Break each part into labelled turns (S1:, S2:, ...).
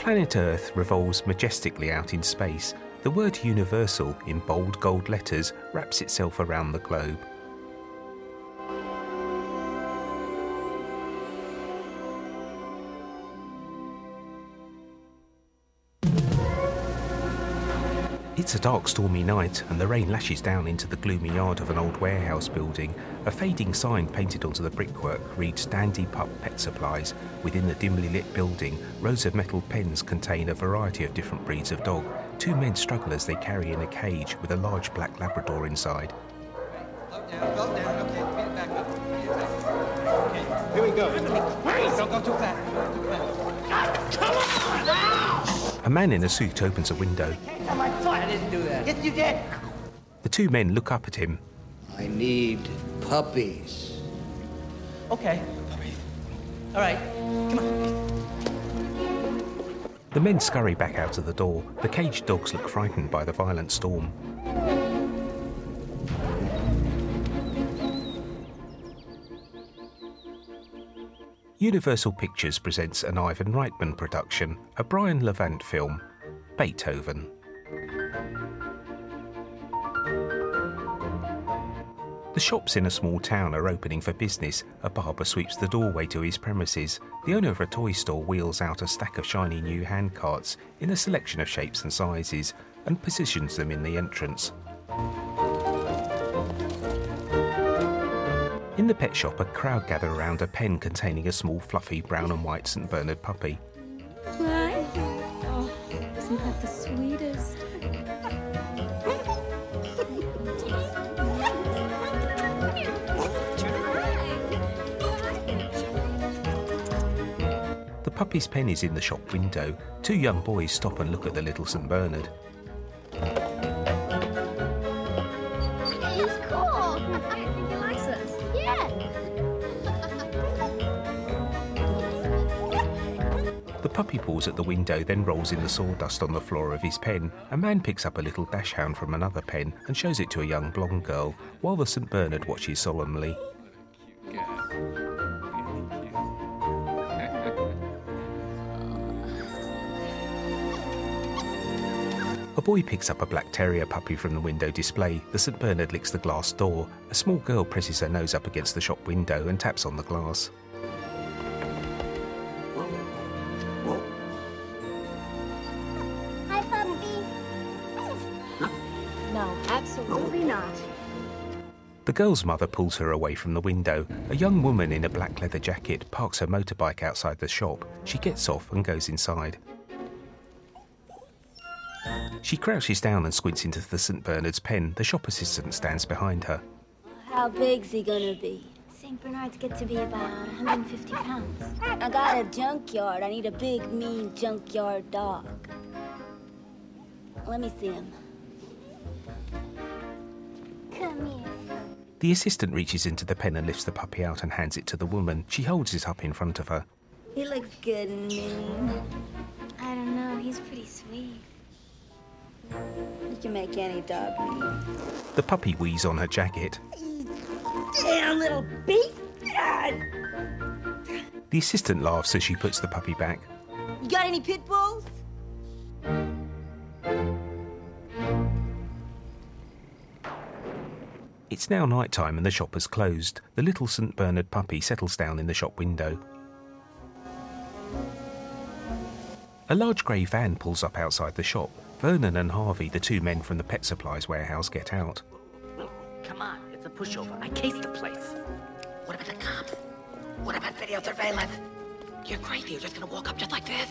S1: planet Earth revolves majestically out in space. The word universal, in bold gold letters, wraps itself around the globe. It's a dark, stormy night, and the rain lashes down into the gloomy yard of an old warehouse building. A fading sign painted onto the brickwork reads Dandy Pup Pet Supplies. Within the dimly lit building, rows of metal pens contain a variety of different breeds of dog. Two men struggle as they carry in a cage with a large black Labrador inside.
S2: Go down, okay, beat it back up. Okay, here we go. Don't go too fast. Too fast.
S3: Come on! Ow!
S1: A man in a suit opens a window.
S2: On my foot! I didn't do that. Yes, you did!
S1: The two men look up at him.
S4: I need puppies.
S2: Okay. All right, come on.
S1: The men scurry back out of the door. The caged dogs look frightened by the violent storm. Universal Pictures presents an Ivan Reitman production, a Brian Levant film, Beethoven. The shops in a small town are opening for business. A barber sweeps the doorway to his premises. The owner of a toy store wheels out a stack of shiny new handcarts in a selection of shapes and sizes and positions them in the entrance. In the pet shop, a crowd gather around a pen containing a small, fluffy brown and white St. Bernard puppy.
S5: What? Oh, isn't that the sweetest?
S1: The puppy's pen is in the shop window. Two young boys stop and look at the little St. Bernard.
S5: He's cool. I think he likes us. Yeah.
S1: The puppy paws at the window, then rolls in the sawdust on the floor of his pen. A man picks up a little dachshund from another pen and shows it to a young blonde girl, while the St. Bernard watches solemnly. A boy picks up a black terrier puppy from the window display. The St. Bernard licks the glass door. A small girl presses her nose up against the shop window and taps on the glass.
S5: Hi, puppy. No, absolutely not.
S1: The girl's mother pulls her away from the window. A young woman in a black leather jacket parks her motorbike outside the shop. She gets off and goes inside. She crouches down and squints into the St. Bernard's pen. The shop assistant stands behind her.
S6: How big's he gonna be?
S5: St. Bernards get to be about 150 pounds.
S6: I got a junkyard. I need a big, mean junkyard dog. Let me see him.
S5: Come here.
S1: The assistant reaches into the pen and lifts the puppy out and hands it to the woman. She holds it up in front of her.
S6: He looks good and mean.
S5: I don't know. He's pretty sweet.
S6: You can make any dog mean.
S1: The puppy wheezes on her jacket.
S6: Damn little beast!
S1: The assistant laughs as she puts the puppy back.
S6: You got any pit bulls?
S1: It's now night time and the shop has closed. The little St. Bernard puppy settles down in the shop window. A large grey van pulls up outside the shop. Vernon and Harvey, the two men from the pet supplies warehouse, get out.
S7: Come on, it's a pushover. I cased the place. What about the cop? What about video surveillance? You're crazy. You're just gonna walk up just like this?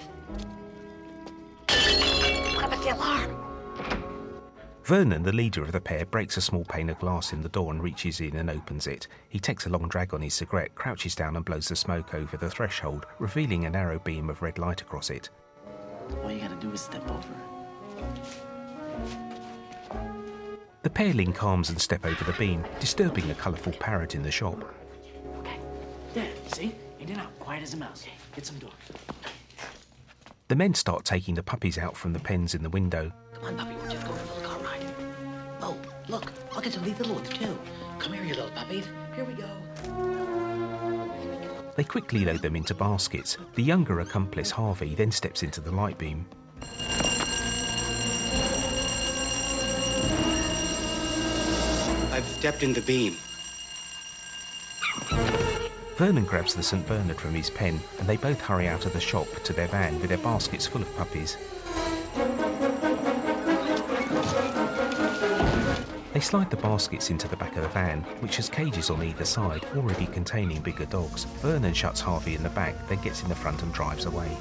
S7: What about the alarm?
S1: Vernon, the leader of the pair, breaks a small pane of glass in the door and reaches in and opens it. He takes a long drag on his cigarette, crouches down and blows the smoke over the threshold, revealing a narrow beam of red light across it.
S7: All you gotta do is step over.
S1: The pair link arms and step over the beam, disturbing a colourful parrot in the shop.
S7: Okay. There, see? In and out, quiet as a mouse. Get some doors.
S1: The men start taking the puppies out from the pens in the window.
S7: Come on, puppy, we're just going for a little car ride. Oh, look, I'll get some of these little ones, too. Come here, you little puppies. Here we go.
S1: They quickly load them into baskets. The younger accomplice, Harvey, then steps into the light beam.
S3: I've stepped in the beam.
S1: Vernon grabs the St. Bernard from his pen and they both hurry out of the shop to their van with their baskets full of puppies. They slide the baskets into the back of the van, which has cages on either side, already containing bigger dogs. Vernon shuts Harvey in the back, then gets in the front and drives away.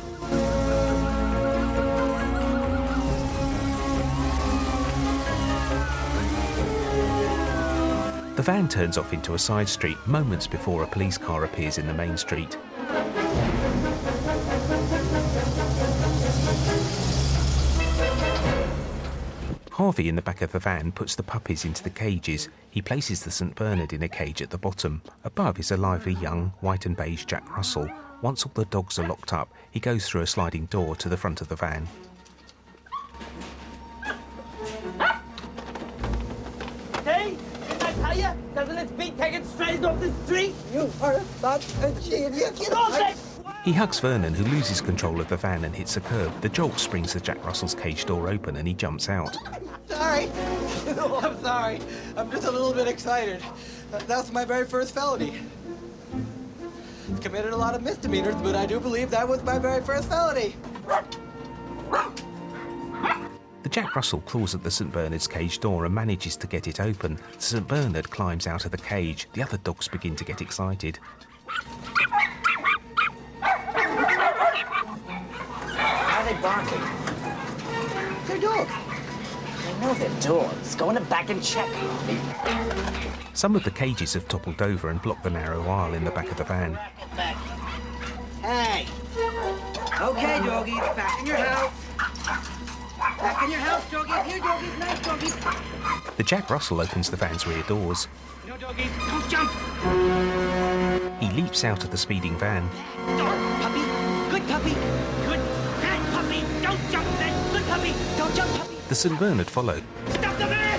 S1: The van turns off into a side street moments before a police car appears in the main street. Harvey in the back of the van puts the puppies into the cages. He places the St. Bernard in a cage at the bottom. Above is a lively young, white and beige Jack Russell. Once all the dogs are locked up, he goes through a sliding door to the front of the van.
S2: Hey, didn't I tell you? Doesn't it beat taking strays off the street? You are such a genius. Get off it!
S1: He hugs Vernon, who loses control of the van and hits a curb. The jolt springs the Jack Russell's cage door open and he jumps out.
S2: Sorry. I'm sorry. I'm just a little bit excited. That's my very first felony. I've committed a lot of misdemeanors, but I do believe that was my very first felony.
S1: The Jack Russell claws at the St. Bernard's cage door and manages to get it open. The St. Bernard climbs out of the cage. The other dogs begin to get excited.
S7: Why are they barking?
S2: They're dogs.
S7: I know they're dogs. Go in the back and check.
S1: Some of the cages have toppled over and block the narrow aisle in the back of the van.
S2: Hey. Okay, doggies, back in your house. Back in your house, doggies. Here, doggies. Nice, doggies.
S1: The Jack Russell opens the van's rear doors.
S2: No, doggies. Don't jump.
S1: He leaps out of the speeding van.
S2: Puppy. Good puppy. Good. Bad puppy. Don't jump, then. Good puppy. Don't jump, puppy.
S1: The St. Bernard followed.
S2: Stop the van!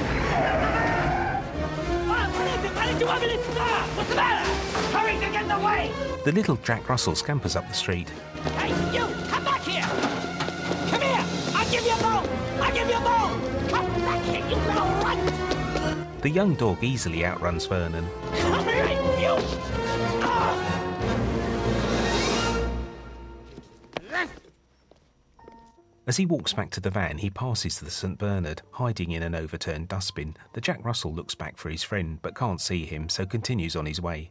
S2: What is it? Why did you want me to stop? What's the matter? Hurry to get in the way!
S1: The little Jack Russell scampers up the street.
S2: Hey, you! Come back here! Come here! I'll give you a bone! I'll give you a bone! Come back here, you little runt!
S1: The young dog easily outruns Vernon.
S2: Come here, you! Ah!
S1: As he walks back to the van, he passes the St. Bernard, hiding in an overturned dustbin. The Jack Russell looks back for his friend, but can't see him, so continues on his way.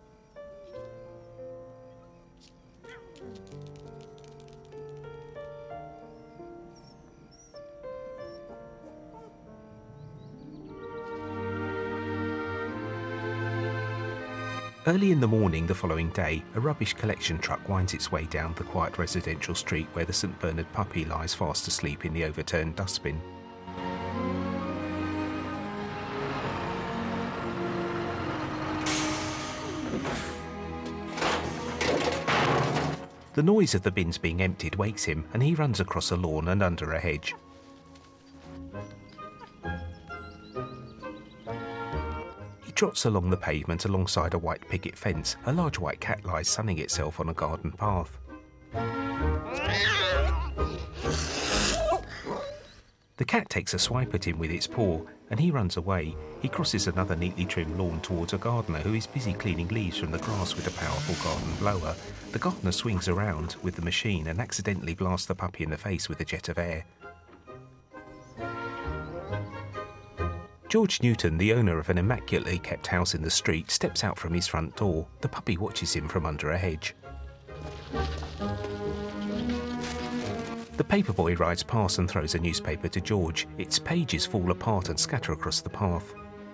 S1: Early in the morning the following day, a rubbish collection truck winds its way down the quiet residential street where the St. Bernard puppy lies fast asleep in the overturned dustbin. The noise of the bins being emptied wakes him, and he runs across a lawn and under a hedge. Trots along the pavement alongside a white picket fence. A large white cat lies sunning itself on a garden path. The cat takes a swipe at him with its paw and he runs away. He crosses another neatly trimmed lawn towards a gardener who is busy cleaning leaves from the grass with a powerful garden blower. The gardener swings around with the machine and accidentally blasts the puppy in the face with a jet of air. George Newton, the owner of an immaculately kept house in the street, steps out from his front door. The puppy watches him from under a hedge. The paperboy rides past and throws a newspaper to George. Its pages fall apart and scatter across the path.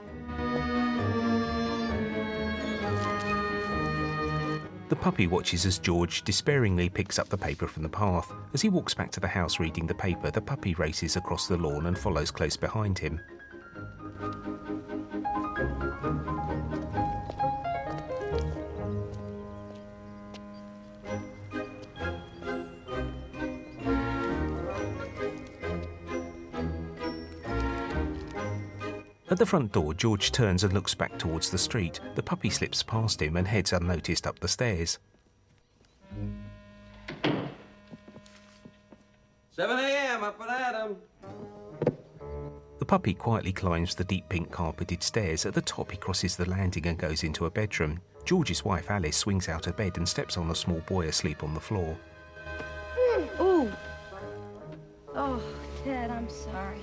S1: The puppy watches as George despairingly picks up the paper from the path. As he walks back to the house reading the paper, the puppy races across the lawn and follows close behind him. At the front door, George turns and looks back towards the street. The puppy slips past him and heads unnoticed up the stairs.
S8: 7 a.m. up and at 'em.
S1: The puppy quietly climbs the deep pink carpeted stairs. At the top, he crosses the landing and goes into a bedroom. George's wife, Alice, swings out of bed and steps on a small boy asleep on the floor.
S5: Ooh. Oh, Ted, I'm sorry.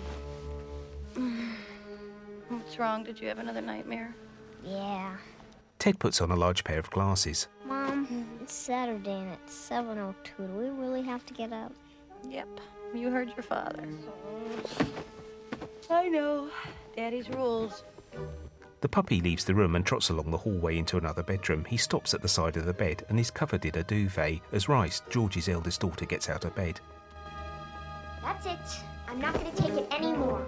S5: What's wrong? Did you have another nightmare?
S6: Yeah.
S1: Ted puts on a large pair of glasses.
S6: Mom, it's Saturday and it's 7:02. Do we really have to get up?
S5: Yep. You heard your father. I know. Daddy's rules.
S1: The puppy leaves the room and trots along the hallway into another bedroom. He stops at the side of the bed and is covered in a duvet as Rice, George's eldest daughter, gets out of bed.
S9: That's it. I'm not going to take it anymore.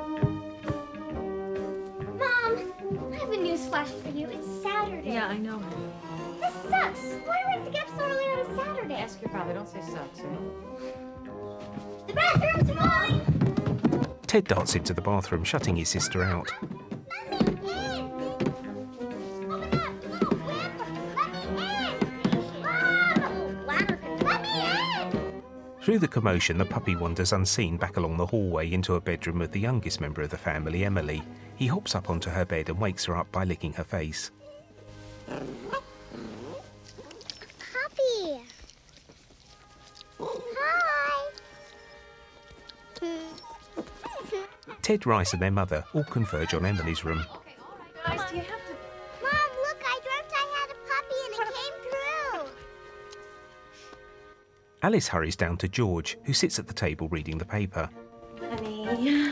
S9: Mom, I have a news flash for you. It's Saturday.
S10: Yeah, I know.
S9: This sucks. Why do we have to get up so early on a Saturday?
S10: Ask your father. Don't say sucks.
S9: The bathroom's mine!
S1: Ted darts into the bathroom, shutting his sister out.
S9: Let me in! Open up, you little whimper! Let me in! Mom! Let me in!
S1: Through the commotion, the puppy wanders unseen back along the hallway into a bedroom of the youngest member of the family, Emily. He hops up onto her bed and wakes her up by licking her face.
S9: Puppy! Hi!
S1: Ted, Rice and their mother all converge on Emily's room.
S10: Guys, do you have to...
S9: Mom, look, I dreamt I had a puppy and it came true.
S1: Alice hurries down to George, who sits at the table reading the paper.
S10: Honey.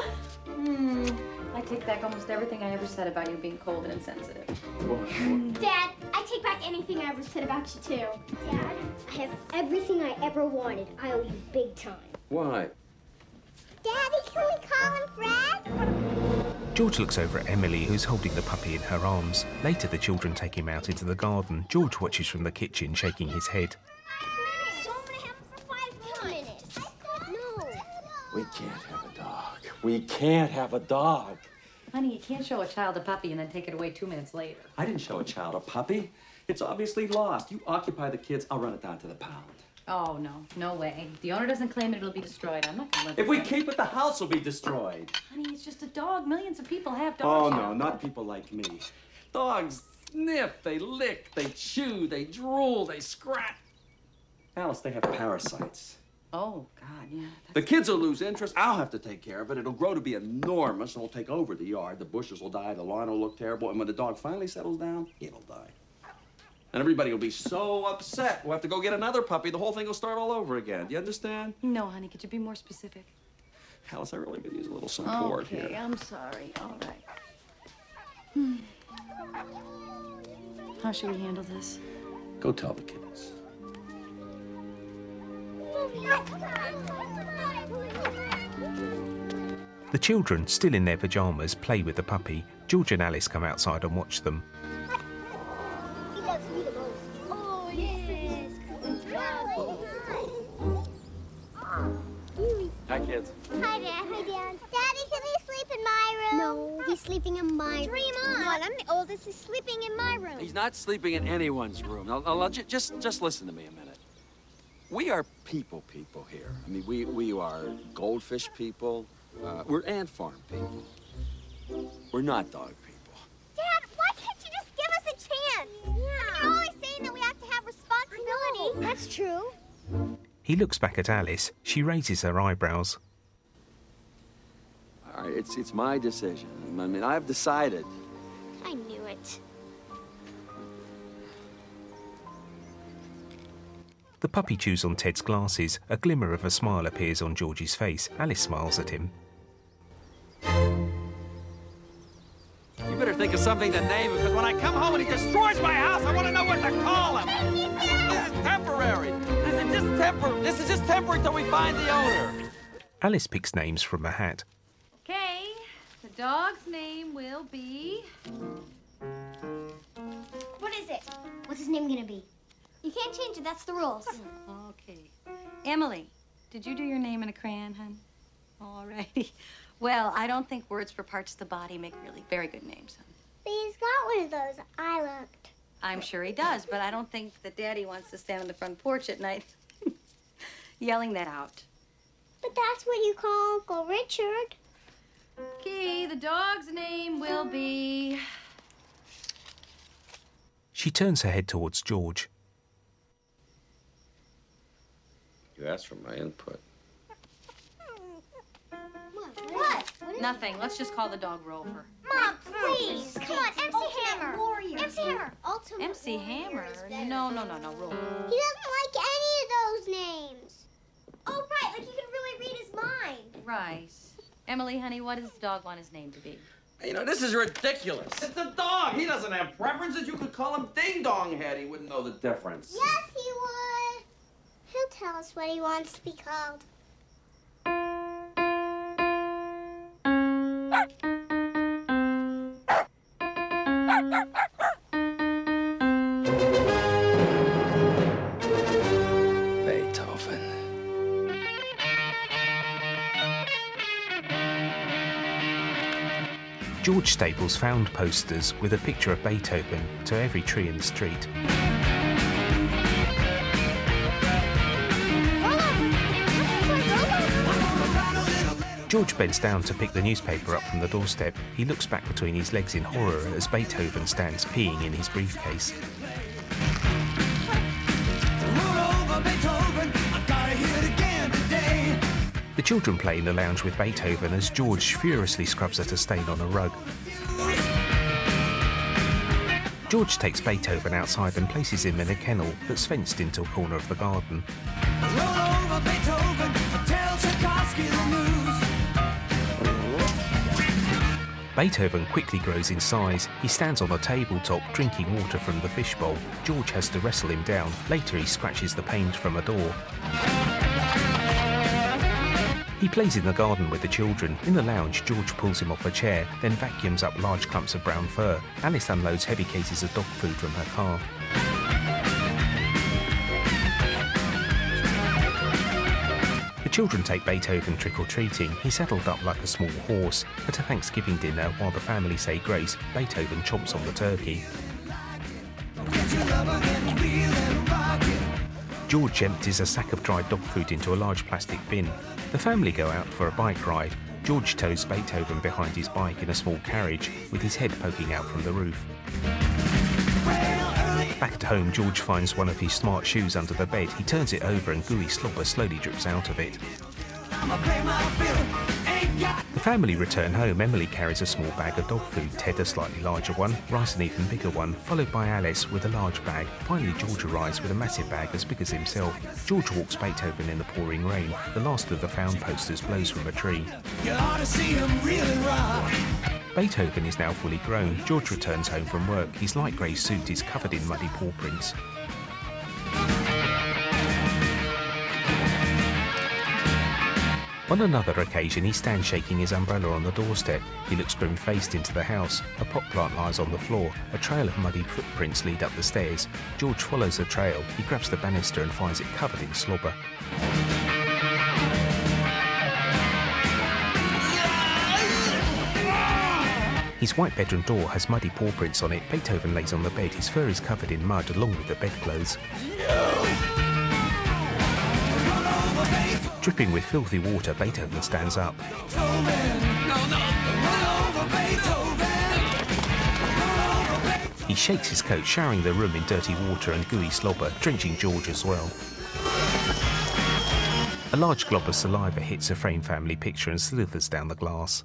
S10: I take back almost everything I ever said about you being cold and insensitive.
S9: Dad, I take back anything I ever said about you, too. Dad, I have everything I ever wanted. I owe you big time.
S8: Why?
S9: Daddy, can we call him Fred?
S1: George looks over at Emily, who's holding the puppy in her arms. Later, the children take him out into the garden. George watches from the kitchen, shaking his head.
S9: So I'm gonna have him for 5 minutes. No.
S8: We can't have a dog. We can't have a dog.
S10: Honey, you can't show a child a puppy and then take it away 2 minutes later.
S8: I didn't show a child a puppy. It's obviously lost. You occupy the kids. I'll run it down to the pound.
S10: Oh, no. No way. If the owner doesn't claim it, it'll be destroyed. I'm not gonna let
S8: If we
S10: that.
S8: keep it, the house will be destroyed.
S10: Honey, it's just a dog. Millions of people have
S8: Oh,
S10: dogs.
S8: no, not people like me. Dogs sniff, they lick, they chew, they drool, they scratch. Alice, they have parasites.
S10: Oh, God, yeah.
S8: The kids will lose interest. I'll have to take care of it. It'll grow to be enormous and it'll take over the yard. The bushes will die, the lawn will look terrible, and when the dog finally settles down, it'll die. And everybody will be so upset. We'll have to go get another puppy. The whole thing will start all over again. Do you understand?
S10: No, honey, could you be more specific?
S8: Alice, I really could use a little support
S10: Okay,
S8: here.
S10: I'm sorry. All right. How should we handle this?
S8: Go tell the kids.
S1: The children, still in their pajamas, play with the puppy. George and Alice come outside and watch them.
S9: He loves me the most. Oh, yes.
S8: Hi, kids.
S9: Hi, Dad. Hi, Dad. Daddy, can he sleep in my room? No, he's sleeping in my room. Dream on. I'm the oldest. He's sleeping in my room.
S8: He's not sleeping in anyone's room. Now, just listen to me a minute. We are people here. I mean, we are goldfish people. We're ant farm people. We're not dog people.
S9: Dad, why can't you just give us a chance? Yeah. You're always saying that we have to have responsibility. That's true.
S1: He looks back at Alice. She raises her eyebrows.
S8: All right, it's my decision. I mean, I've decided.
S9: I knew it.
S1: The puppy chews on Ted's glasses. A glimmer of a smile appears on George's face. Alice smiles at him.
S8: You better think of something to name him, because when I come home and he destroys my house, I want to know what to call him. This is temporary. This is just temporary till we find the owner.
S1: Alice picks names from a hat.
S10: Okay, the dog's name will be...
S9: What is it? What's his name gonna be? You can't change it. That's the rules.
S10: Okay. Emily, did you do your name in a crayon, hun? All righty. Well, I don't think words for parts of the body make really very good names, hun.
S9: But he's got one of those. I looked.
S10: I'm sure he does, but I don't think that Daddy wants to stand on the front porch at night yelling that out.
S6: But that's what you call Uncle Richard.
S10: Okay, the dog's name will be...
S1: She turns her head towards George.
S8: You asked for my input.
S6: What?
S10: Nothing. Let's just call the dog Rover.
S6: Mom, please. Come on, MC Hammer. MC Hammer. Ultimate
S10: MC Hammer? No, Rover.
S6: He doesn't like any of those names. Oh, right. Like you can really read his mind.
S10: Right. Emily, honey, what does the dog want his name to be?
S8: You know, this is ridiculous. It's a dog. He doesn't have preferences. You could call him Ding Dong Head. He wouldn't know the difference.
S6: Yes, he would. He'll tell us what he wants to be called.
S8: Beethoven.
S1: George Staples found posters with a picture of Beethoven to every tree in the street. George bends down to pick the newspaper up from the doorstep. He looks back between his legs in horror as Beethoven stands peeing in his briefcase. The children play in the lounge with Beethoven as George furiously scrubs at a stain on a rug. George takes Beethoven outside and places him in a kennel that's fenced into a corner of the garden. Beethoven quickly grows in size. He stands on a tabletop drinking water from the fishbowl. George has to wrestle him down. Later he scratches the paint from a door. He plays in the garden with the children. In the lounge, George pulls him off a chair, then vacuums up large clumps of brown fur. Alice unloads heavy cases of dog food from her car. The children take Beethoven trick-or-treating. He's saddled up like a small horse. At a Thanksgiving dinner, while the family say grace, Beethoven chomps on the turkey. George empties a sack of dried dog food into a large plastic bin. The family go out for a bike ride. George tows Beethoven behind his bike in a small carriage, with his head poking out from the roof. Back at home, George finds one of his smart shoes under the bed. He turns it over and gooey slobber slowly drips out of it. The family return home. Emily carries a small bag of dog food, Ted a slightly larger one, Rice an even bigger one, followed by Alice with a large bag. Finally, George arrives with a massive bag as big as himself. George walks Beethoven in the pouring rain. The last of the found posters blows from a tree. Beethoven is now fully grown. George returns home from work. His light grey suit is covered in muddy paw prints. On another occasion, he stands shaking his umbrella on the doorstep. He looks grim-faced into the house. A pot plant lies on the floor. A trail of muddy footprints lead up the stairs. George follows the trail. He grabs the banister and finds it covered in slobber. His white bedroom door has muddy paw prints on it. Beethoven lays on the bed. His fur is covered in mud along with the bedclothes. Dripping with filthy water, Beethoven stands up. He shakes his coat, showering the room in dirty water and gooey slobber, drenching George as well. A large glob of saliva hits a framed family picture and slithers down the glass.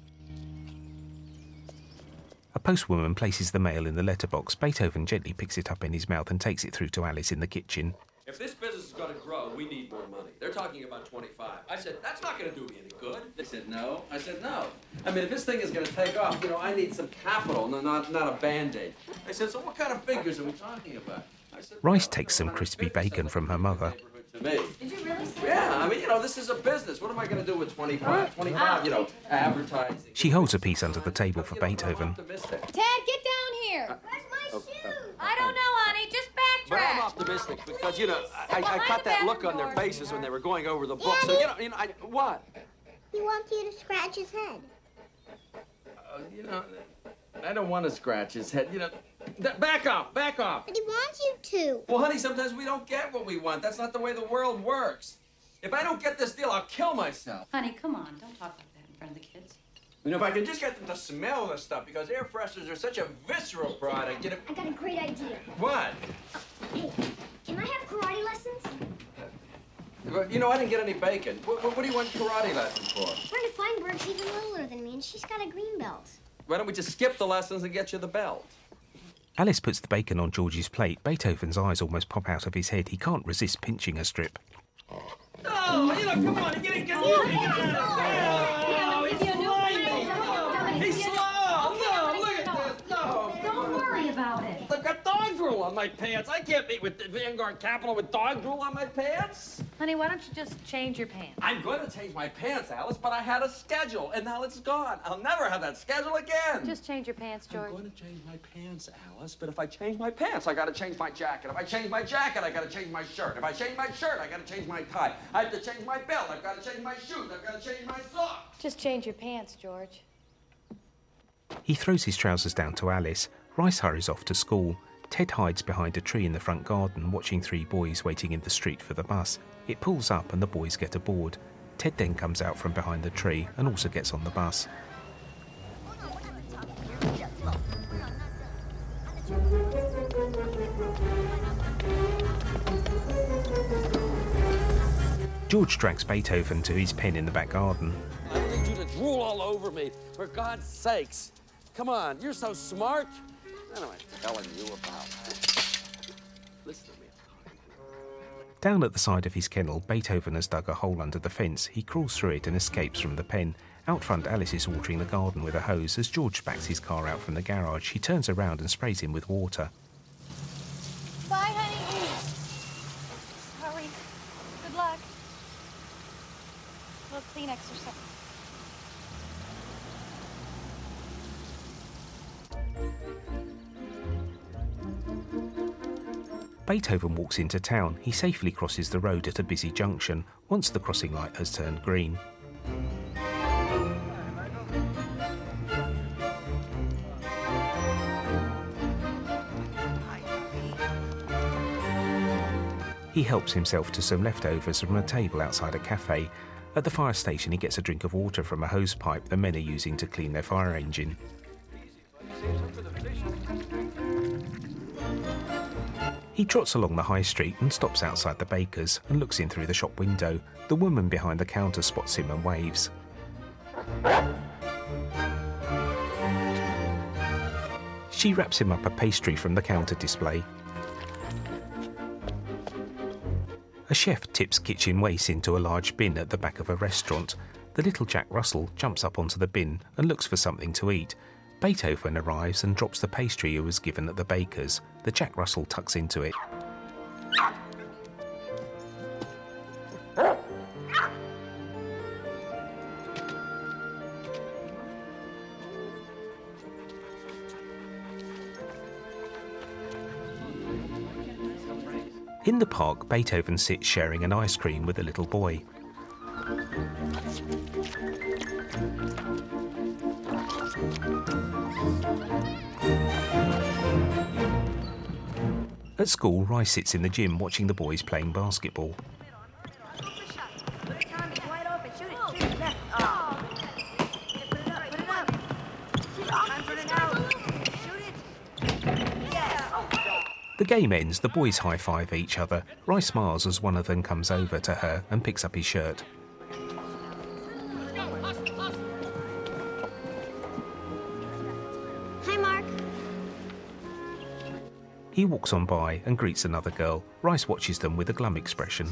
S1: A postwoman places the mail in the letterbox. Beethoven gently picks it up in his mouth and takes it through to Alice in the kitchen.
S8: If this business is going to grow, we need more money. They're talking about 25. I said, that's not going to do me any good. They said, no. I said, no. I mean, if this thing is going to take off, I need some capital, not a Band-Aid. They said, so what kind of figures are we talking about? I said,
S1: Rice takes some crispy bacon from her mother.
S8: To me.
S10: Did you really say
S8: Yeah, I mean, this is a business. What am I going to do with 25? 25, advertising.
S1: She holds a piece under the table for Beethoven.
S10: Ted, get down here.
S6: Where's my shoes?
S10: I don't know, honey. Just
S8: But I'm
S10: backtrack.
S8: optimistic because, I caught that look on their faces when they were going over the book. So, what?
S6: He wants you to scratch his head.
S8: I don't want to scratch his head. Back off, back off.
S6: But he wants you to.
S8: Well, honey, sometimes we don't get what we want. That's not the way the world works. If I don't get this deal, I'll kill myself.
S10: Honey, come on. Don't talk like that in front of the kids.
S8: You know, if I could just get them to smell this stuff, because air fresheners are such a visceral product. You know...
S6: I got a great idea.
S8: What?
S6: Hey, can I have karate lessons?
S8: You know, I didn't get any bacon. What do you want karate lessons for?
S6: Brenda Feinberg's even littler than me, and she's got a green belt.
S8: Why don't we just skip the lessons and get you the belt?
S1: Alice puts the bacon on George's plate. Beethoven's eyes almost pop out of his head. He can't resist pinching a strip.
S8: Oh, you know, come on, get it. He's slow. No, look at this. No.
S10: Don't worry about it.
S8: I've got dog drool on my pants. I can't meet with the Vanguard Capital with dog drool on my pants.
S10: Honey, why don't you just change your pants?
S8: I'm going to change my pants, Alice, but I had a schedule, and now it's gone. I'll never have that schedule again.
S10: Just change your pants, George.
S8: I'm going to change my pants, Alice, but if I change my pants, I got to change my jacket. If I change my jacket, I got to change my shirt. If I change my shirt, I got to change my tie. I have to change my belt. I've got to change my shoes. I've got to change my socks.
S10: Just change your pants, George.
S1: He throws his trousers down to Alice. Rice hurries off to school. Ted hides behind a tree in the front garden, watching three boys waiting in the street for the bus. It pulls up and the boys get aboard. Ted then comes out from behind the tree and also gets on the bus. George drags Beethoven to his pen in the back garden.
S8: I don't need you to drool all over me, for God's sakes. Come on, you're so smart. What am I telling you about? Listen to me.
S1: Down at the side of his kennel, Beethoven has dug a hole under the fence. He crawls through it and escapes from the pen. Out front, Alice is watering the garden with a hose. As George backs his car out from the garage, she turns around and sprays him with water.
S10: Bye, honey. Sorry. Good luck. A little Kleenex or something.
S1: Beethoven walks into town. He safely crosses the road at a busy junction once the crossing light has turned green. He helps himself to some leftovers from a table outside a cafe. At the fire station, he gets a drink of water from a hose pipe the men are using to clean their fire engine. He trots along the high street and stops outside the baker's and looks in through the shop window. The woman behind the counter spots him and waves. She wraps him up a pastry from the counter display. A chef tips kitchen waste into a large bin at the back of a restaurant. The little Jack Russell jumps up onto the bin and looks for something to eat. Beethoven arrives and drops the pastry he was given at the baker's. The Jack Russell tucks into it. In the park, Beethoven sits sharing an ice cream with a little boy. At school, Rice sits in the gym watching the boys playing basketball. The game ends, the boys high-five each other. Rice smiles as one of them comes over to her and picks up his shirt.
S6: Hi, Mark.
S1: He walks on by and greets another girl. Rice watches them with a glum expression.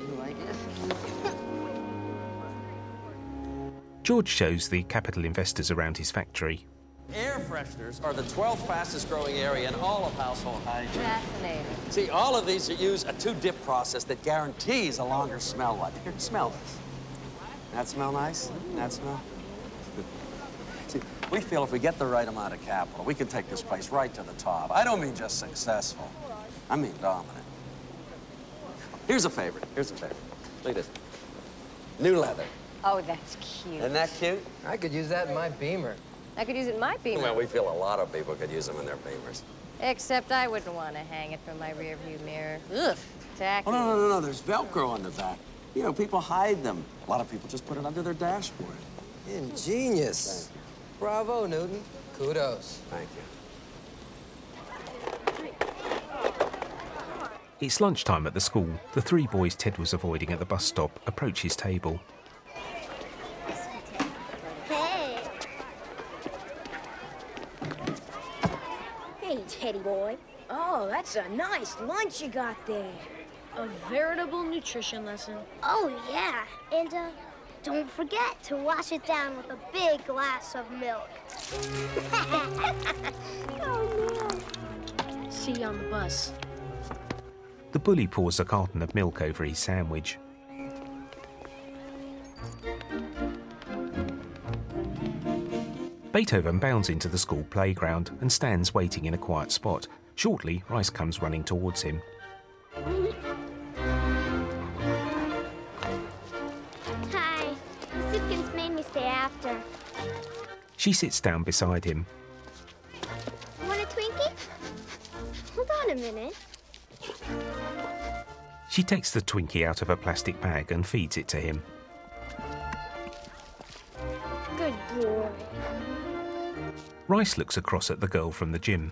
S1: George shows the capital investors around his factory.
S8: Air fresheners are the 12th fastest growing area in all of household hygiene.
S10: Fascinating.
S8: See, all of these use a two-dip process that guarantees a longer smell life. Here, smell this. That smell nice? That smell? See, we feel if we get the right amount of capital, we can take this place right to the top. I don't mean just successful. I mean dominant. Here's a favorite. Here's a favorite. Look at this. New leather.
S10: Oh, that's cute.
S8: Isn't that cute?
S11: I could use that in my Beamer.
S10: I could use it in my Beamer.
S8: Well, we feel a lot of people could use them in their Beamers.
S10: Except I wouldn't want to hang it from my rearview mirror. Ugh, tacky.
S8: Oh, no, there's Velcro on the back. You know, people hide them. A lot of people just put it under their dashboard.
S11: Ingenious. Bravo, Newton. Kudos.
S8: Thank you.
S1: It's lunchtime at the school. The three boys Ted was avoiding at the bus stop approach his table.
S6: Hey.
S5: Hey, Teddy boy. Oh, that's a nice lunch you got there.
S9: A veritable nutrition lesson.
S6: Oh, yeah. And, don't forget to wash it down with a big glass of milk. Oh, man.
S9: See you on the bus.
S1: The bully pours a carton of milk over his sandwich. Beethoven bounds into the school playground and stands waiting in a quiet spot. Shortly, Rice comes running towards him.
S6: Hi. The Sipkins made me stay after.
S1: She sits down beside him.
S6: Want a Twinkie? Hold on a minute.
S1: She takes the Twinkie out of a plastic bag and feeds it to him.
S6: Good boy.
S1: Rice looks across at the girl from the gym.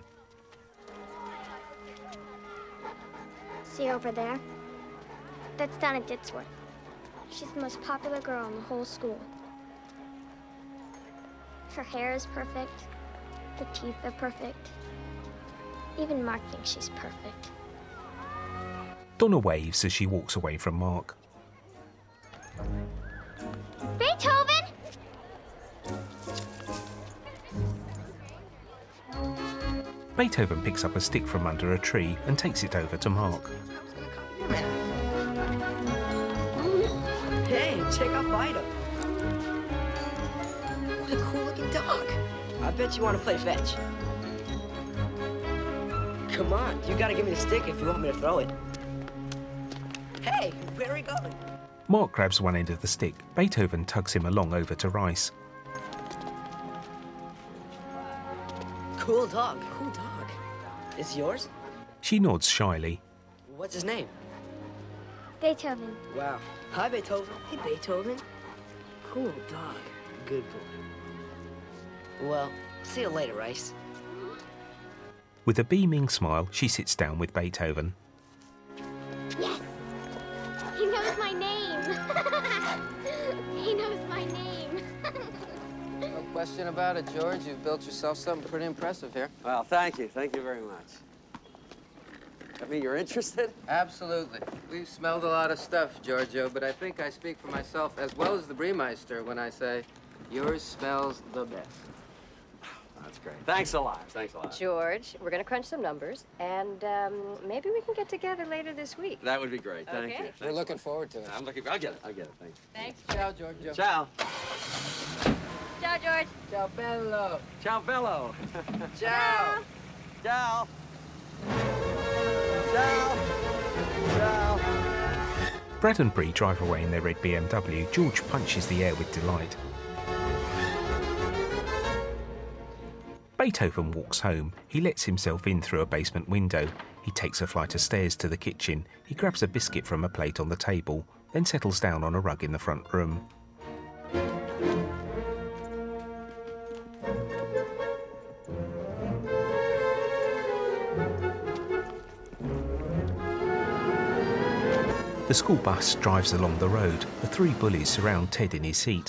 S6: See over there? That's Donna Ditzworth. She's the most popular girl in the whole school. Her hair is perfect. Her teeth are perfect. Even Mark thinks she's perfect.
S1: Donna waves as she walks away from Mark.
S6: Beethoven!
S1: Beethoven picks up a stick from under a tree and takes it over to Mark.
S7: Hey, check out Fido. What a cool-looking dog. I bet you want to play fetch. Come on, you gotta give me the stick if you want me to throw it. Hey, where are we going?
S1: Mark grabs one end of the stick. Beethoven tugs him along over to Rice.
S7: Cool dog. Cool dog. Is yours?
S1: She nods shyly.
S7: What's his name?
S6: Beethoven.
S7: Wow. Hi, Beethoven. Hey, Beethoven. Cool dog. Good boy. Well, see you later, Rice.
S1: With a beaming smile, she sits down with Beethoven.
S6: Yes! He knows my name! He knows my name!
S11: No question about it, George. You've built yourself something pretty impressive here.
S8: Well, thank you. Thank you very much. I mean, you're interested?
S11: Absolutely. We've smelled a lot of stuff, Giorgio, but I think I speak for myself as well as the Brewmeister when I say yours smells the best.
S8: That's great. Thanks a lot. Thanks a lot.
S12: George, we're going to crunch some numbers, and maybe we can get together later this week.
S8: That would be great. Thank you.
S11: We're looking forward to it.
S8: I'll get it. Thanks.
S12: Thanks.
S11: Ciao, Giorgio.
S8: Ciao.
S12: Ciao, George.
S11: Ciao, bello.
S8: Ciao, bello.
S11: Ciao.
S8: Ciao. Ciao. Ciao.
S1: Brad and Bree drive away in their red BMW. George punches the air with delight. Beethoven walks home. He lets himself in through a basement window. He takes a flight of stairs to the kitchen. He grabs a biscuit from a plate on the table, then settles down on a rug in the front room. The school bus drives along the road. The three bullies surround Ted in his seat.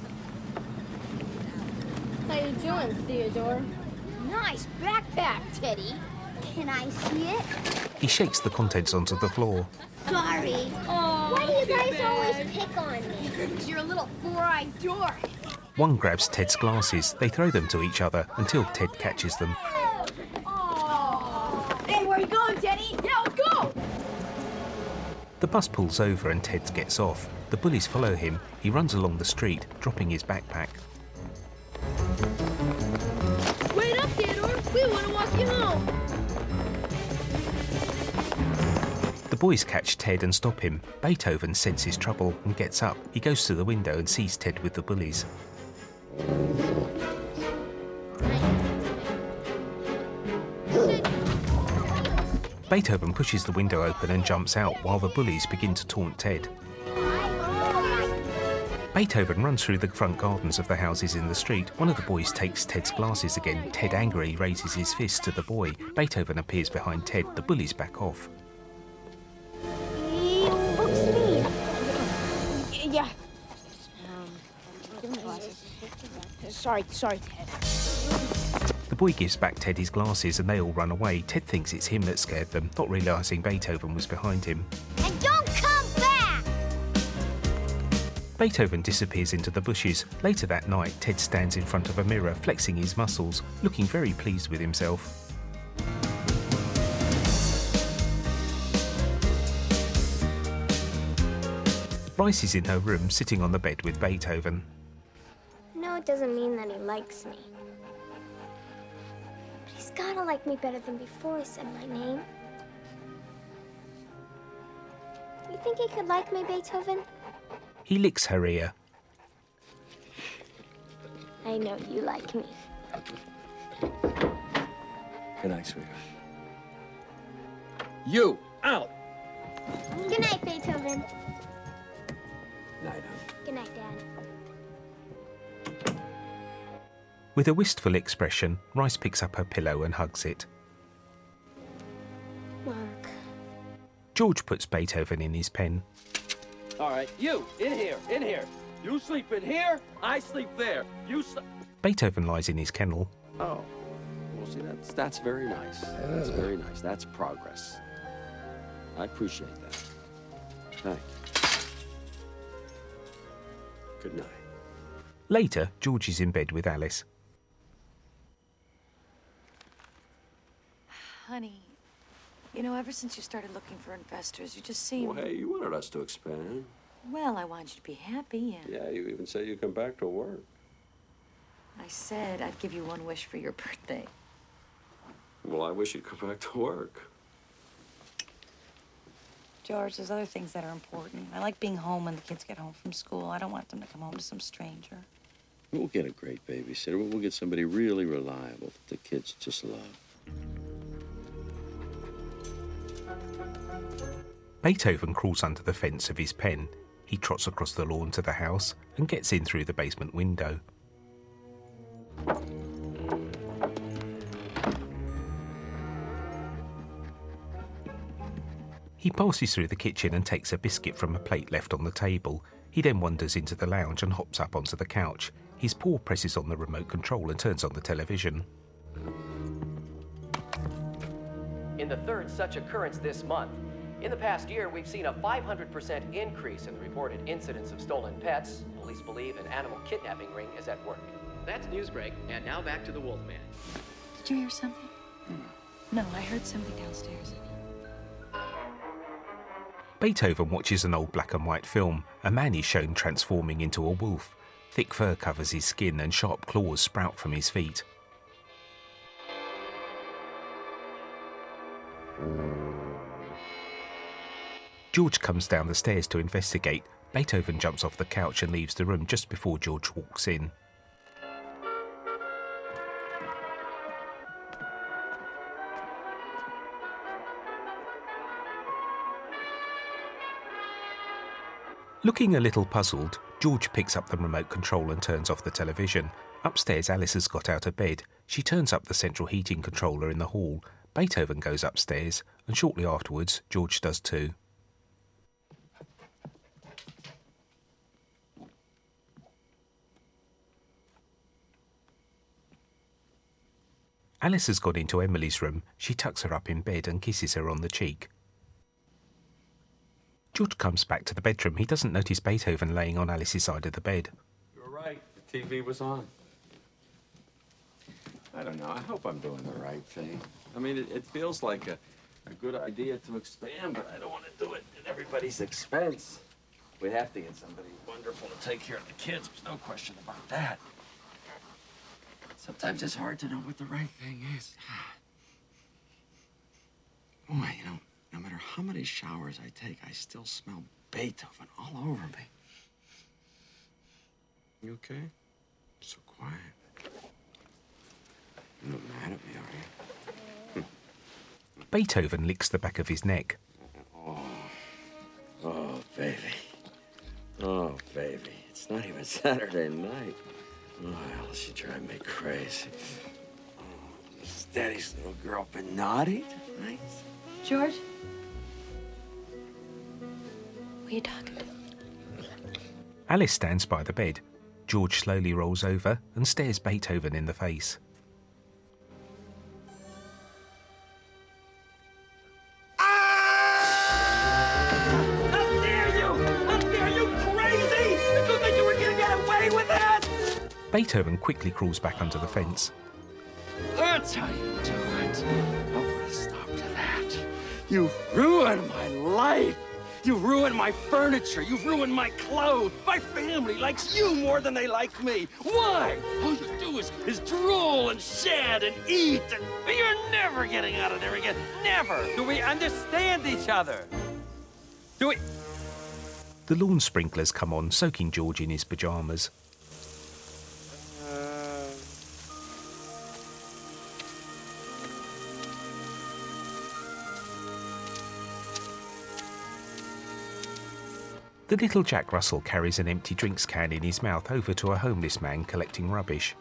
S9: How you doing, Theodore?
S5: Nice backpack, Teddy.
S6: Can I see it?
S1: He shakes the contents onto the floor.
S6: Sorry.
S5: Oh,
S6: Why do you guys always pick on me?
S5: Because you're a little four-eyed dork.
S1: One grabs Ted's glasses. They throw them to each other until Ted catches them.
S5: Oh. Hey, where you going, Teddy? Yeah, let's go.
S1: The bus pulls over and Ted gets off. The bullies follow him. He runs along the street, dropping his backpack.
S9: Wait up, Theodore. We want to walk you home.
S1: The boys catch Ted and stop him. Beethoven senses trouble and gets up. He goes to the window and sees Ted with the bullies. Beethoven pushes the window open and jumps out while the bullies begin to taunt Ted.
S6: I
S1: Beethoven runs through the front gardens of the houses in the street. One of the boys takes Ted's glasses again. Ted angrily raises his fist to the boy. Beethoven appears behind Ted. The bullies back off.
S5: Yeah. Sorry, Ted.
S1: The boy gives back Ted his glasses and they all run away. Ted thinks it's him that scared them, not realising Beethoven was behind him.
S9: And don't come back!
S1: Beethoven disappears into the bushes. Later that night, Ted stands in front of a mirror, flexing his muscles, looking very pleased with himself. Rice is in her room, sitting on the bed with Beethoven.
S6: No, it doesn't mean that he likes me. But he's gotta like me better than before he said my name. You think he could like me, Beethoven?
S1: He licks her ear.
S6: I know you like me.
S8: Good night, sweetheart. You, out!
S6: Good night, Beethoven.
S8: Night, honey.
S6: Good night, Dad.
S1: With a wistful expression, Rice picks up her pillow and hugs it.
S6: Mark.
S1: George puts Beethoven in his pen.
S8: All right, you, in here. You sleep in here, I sleep there.
S1: Beethoven lies in his kennel.
S8: Oh, well, see, that's very nice. That's very nice. That's progress. I appreciate that. Thank you. Good night.
S1: Later, George is in bed with Alice.
S10: Honey, you know, ever since you started looking for investors, you just seem...
S8: Well, hey, you wanted us to expand.
S10: Well, I want you to be happy, and...
S8: Yeah, you even said you'd come back to work.
S10: I said I'd give you one wish for your birthday.
S8: Well, I wish you'd come back to work.
S10: George, there's other things that are important. I like being home when the kids get home from school. I don't want them to come home to some stranger.
S8: We'll get a great babysitter. We'll get somebody really reliable that the kids just love.
S1: Beethoven crawls under the fence of his pen. He trots across the lawn to the house and gets in through the basement window. He passes through the kitchen and takes a biscuit from a plate left on the table. He then wanders into the lounge and hops up onto the couch. His paw presses on the remote control and turns on the television.
S13: In the third such occurrence this month, in the past year, we've seen a 500% increase in the reported incidents of stolen pets. Police believe an animal kidnapping ring is at work. That's Newsbreak, and now back to the Wolfman.
S10: Did you hear something? No, I heard somebody downstairs.
S1: Beethoven watches an old black and white film. A man is shown transforming into a wolf. Thick fur covers his skin and sharp claws sprout from his feet. George comes down the stairs to investigate. Beethoven jumps off the couch and leaves the room just before George walks in. Looking a little puzzled, George picks up the remote control and turns off the television. Upstairs, Alice has got out of bed. She turns up the central heating controller in the hall. Beethoven goes upstairs, and shortly afterwards, George does too. Alice has gone into Emily's room. She tucks her up in bed and kisses her on the cheek. George comes back to the bedroom. He doesn't notice Beethoven laying on Alice's side of the bed.
S8: You're right. The TV was on. I don't know. I hope I'm doing the right thing. I mean, it feels like a good idea to expand, but I don't want to do it at everybody's expense. We have to get somebody wonderful to take care of the kids. There's no question about that. Sometimes it's hard to know what the right thing is. Boy, you know, no matter how many showers I take, I still smell Beethoven all over me. You okay? So quiet. You're not mad at me, are you?
S1: Beethoven licks the back of his neck.
S8: Oh, baby. Oh, baby. It's It's not even Saturday night. Oh, she drive me crazy. Is Daddy's little girl been naughty tonight?
S10: George? Who are you talking to?
S1: Alice stands by the bed. George slowly rolls over and stares Beethoven in the face.
S7: How dare you! How dare you, crazy! Did you think you were gonna get away with that?
S1: Beethoven quickly crawls back under the fence.
S8: That's how you do it. I want to stop to that. You ruined my life. You ruined my furniture. You ruined my clothes. My family likes you more than they like me. Why? All you do is drool and shed and eat, and you're never getting out of there again. Never.
S7: Do we understand each other? Do we?
S1: The lawn sprinklers come on, soaking George in his pyjamas. The little Jack Russell carries an empty drinks can in his mouth over to a homeless man collecting rubbish.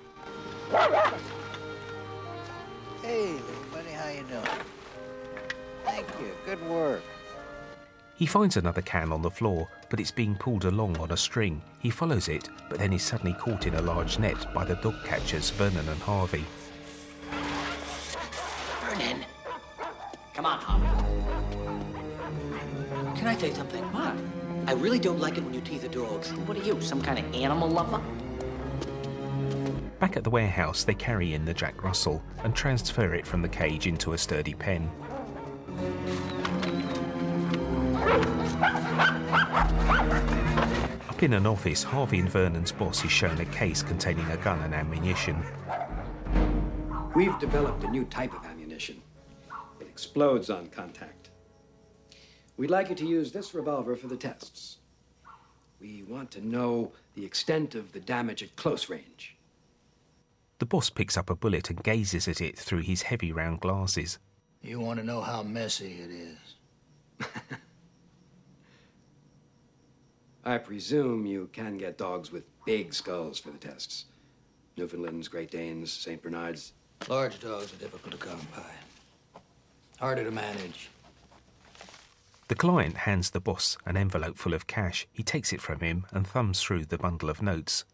S4: Hey, little buddy, how you doing? Thank you. Good work.
S1: He finds another can on the floor, but it's being pulled along on a string. He follows it, but then is suddenly caught in a large net by the dog catchers Vernon and Harvey.
S7: Vernon. Come on, Harvey. Can I tell you something? What? I really don't like it when you tease the dogs. What are you, some kind of animal lover?
S1: Back at the warehouse, they carry in the Jack Russell and transfer it from the cage into a sturdy pen. Up in an office, Harvey and Vernon's boss is shown a case containing a gun and ammunition.
S14: We've developed a new type of ammunition. It explodes on contact. We'd like you to use this revolver for the tests. We want to know the extent of the damage at close range.
S1: The boss picks up a bullet and gazes at it through his heavy round glasses.
S4: You want to know how messy it is?
S14: I presume you can get dogs with big skulls for the tests. Newfoundlands, Great Danes, St. Bernards.
S4: Large dogs are difficult to come by. Harder to manage.
S1: The client hands the boss an envelope full of cash. He takes it from him and thumbs through the bundle of notes.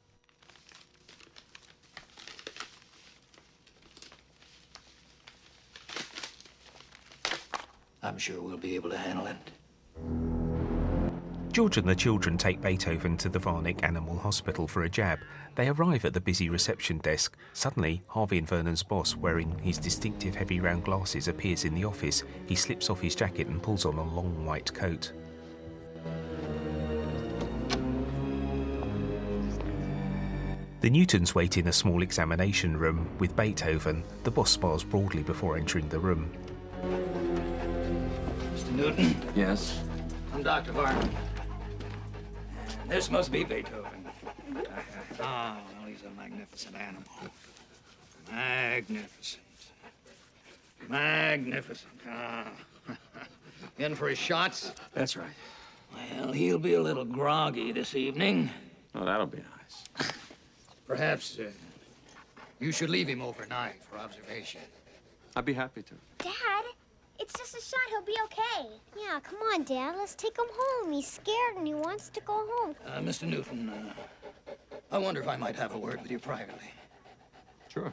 S4: I'm sure we'll be able to handle it.
S1: George and the children take Beethoven to the Varnick Animal Hospital for a jab. They arrive at the busy reception desk. Suddenly, Harvey and Vernon's boss, wearing his distinctive heavy round glasses, appears in the office. He slips off his jacket and pulls on a long white coat. The Newtons wait in a small examination room with Beethoven. The boss smiles broadly before entering the room.
S4: Mr. Newton?
S8: Yes?
S4: I'm Dr. Varnick. This must be Beethoven. Oh, well, he's a magnificent animal. Magnificent. Magnificent. Ah. In for his shots?
S14: That's right.
S4: Well, he'll be a little groggy this evening.
S8: Oh, that'll be nice.
S4: Perhaps you should leave him overnight for observation.
S8: I'd be happy to.
S6: Dad, it's just a shot. He'll be okay. Yeah, come on, Dad. Let's take him home. He's scared and he wants to go home.
S4: Mr. Newton, I wonder if I might have a word with you privately.
S8: Sure.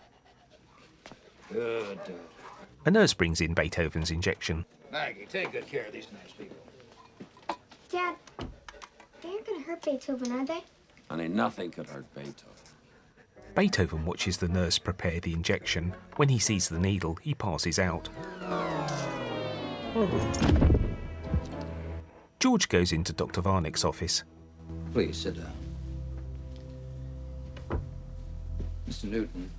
S4: Good.
S1: A nurse brings in Beethoven's injection.
S4: Maggie, take good care of these nice people.
S6: Dad, they aren't going to hurt Beethoven, are they?
S8: Honey, nothing could hurt Beethoven.
S1: Beethoven watches the nurse prepare the injection. When he sees the needle, he passes out. George goes into Dr. Varnick's office.
S4: Please, sit down. Mr. Newton,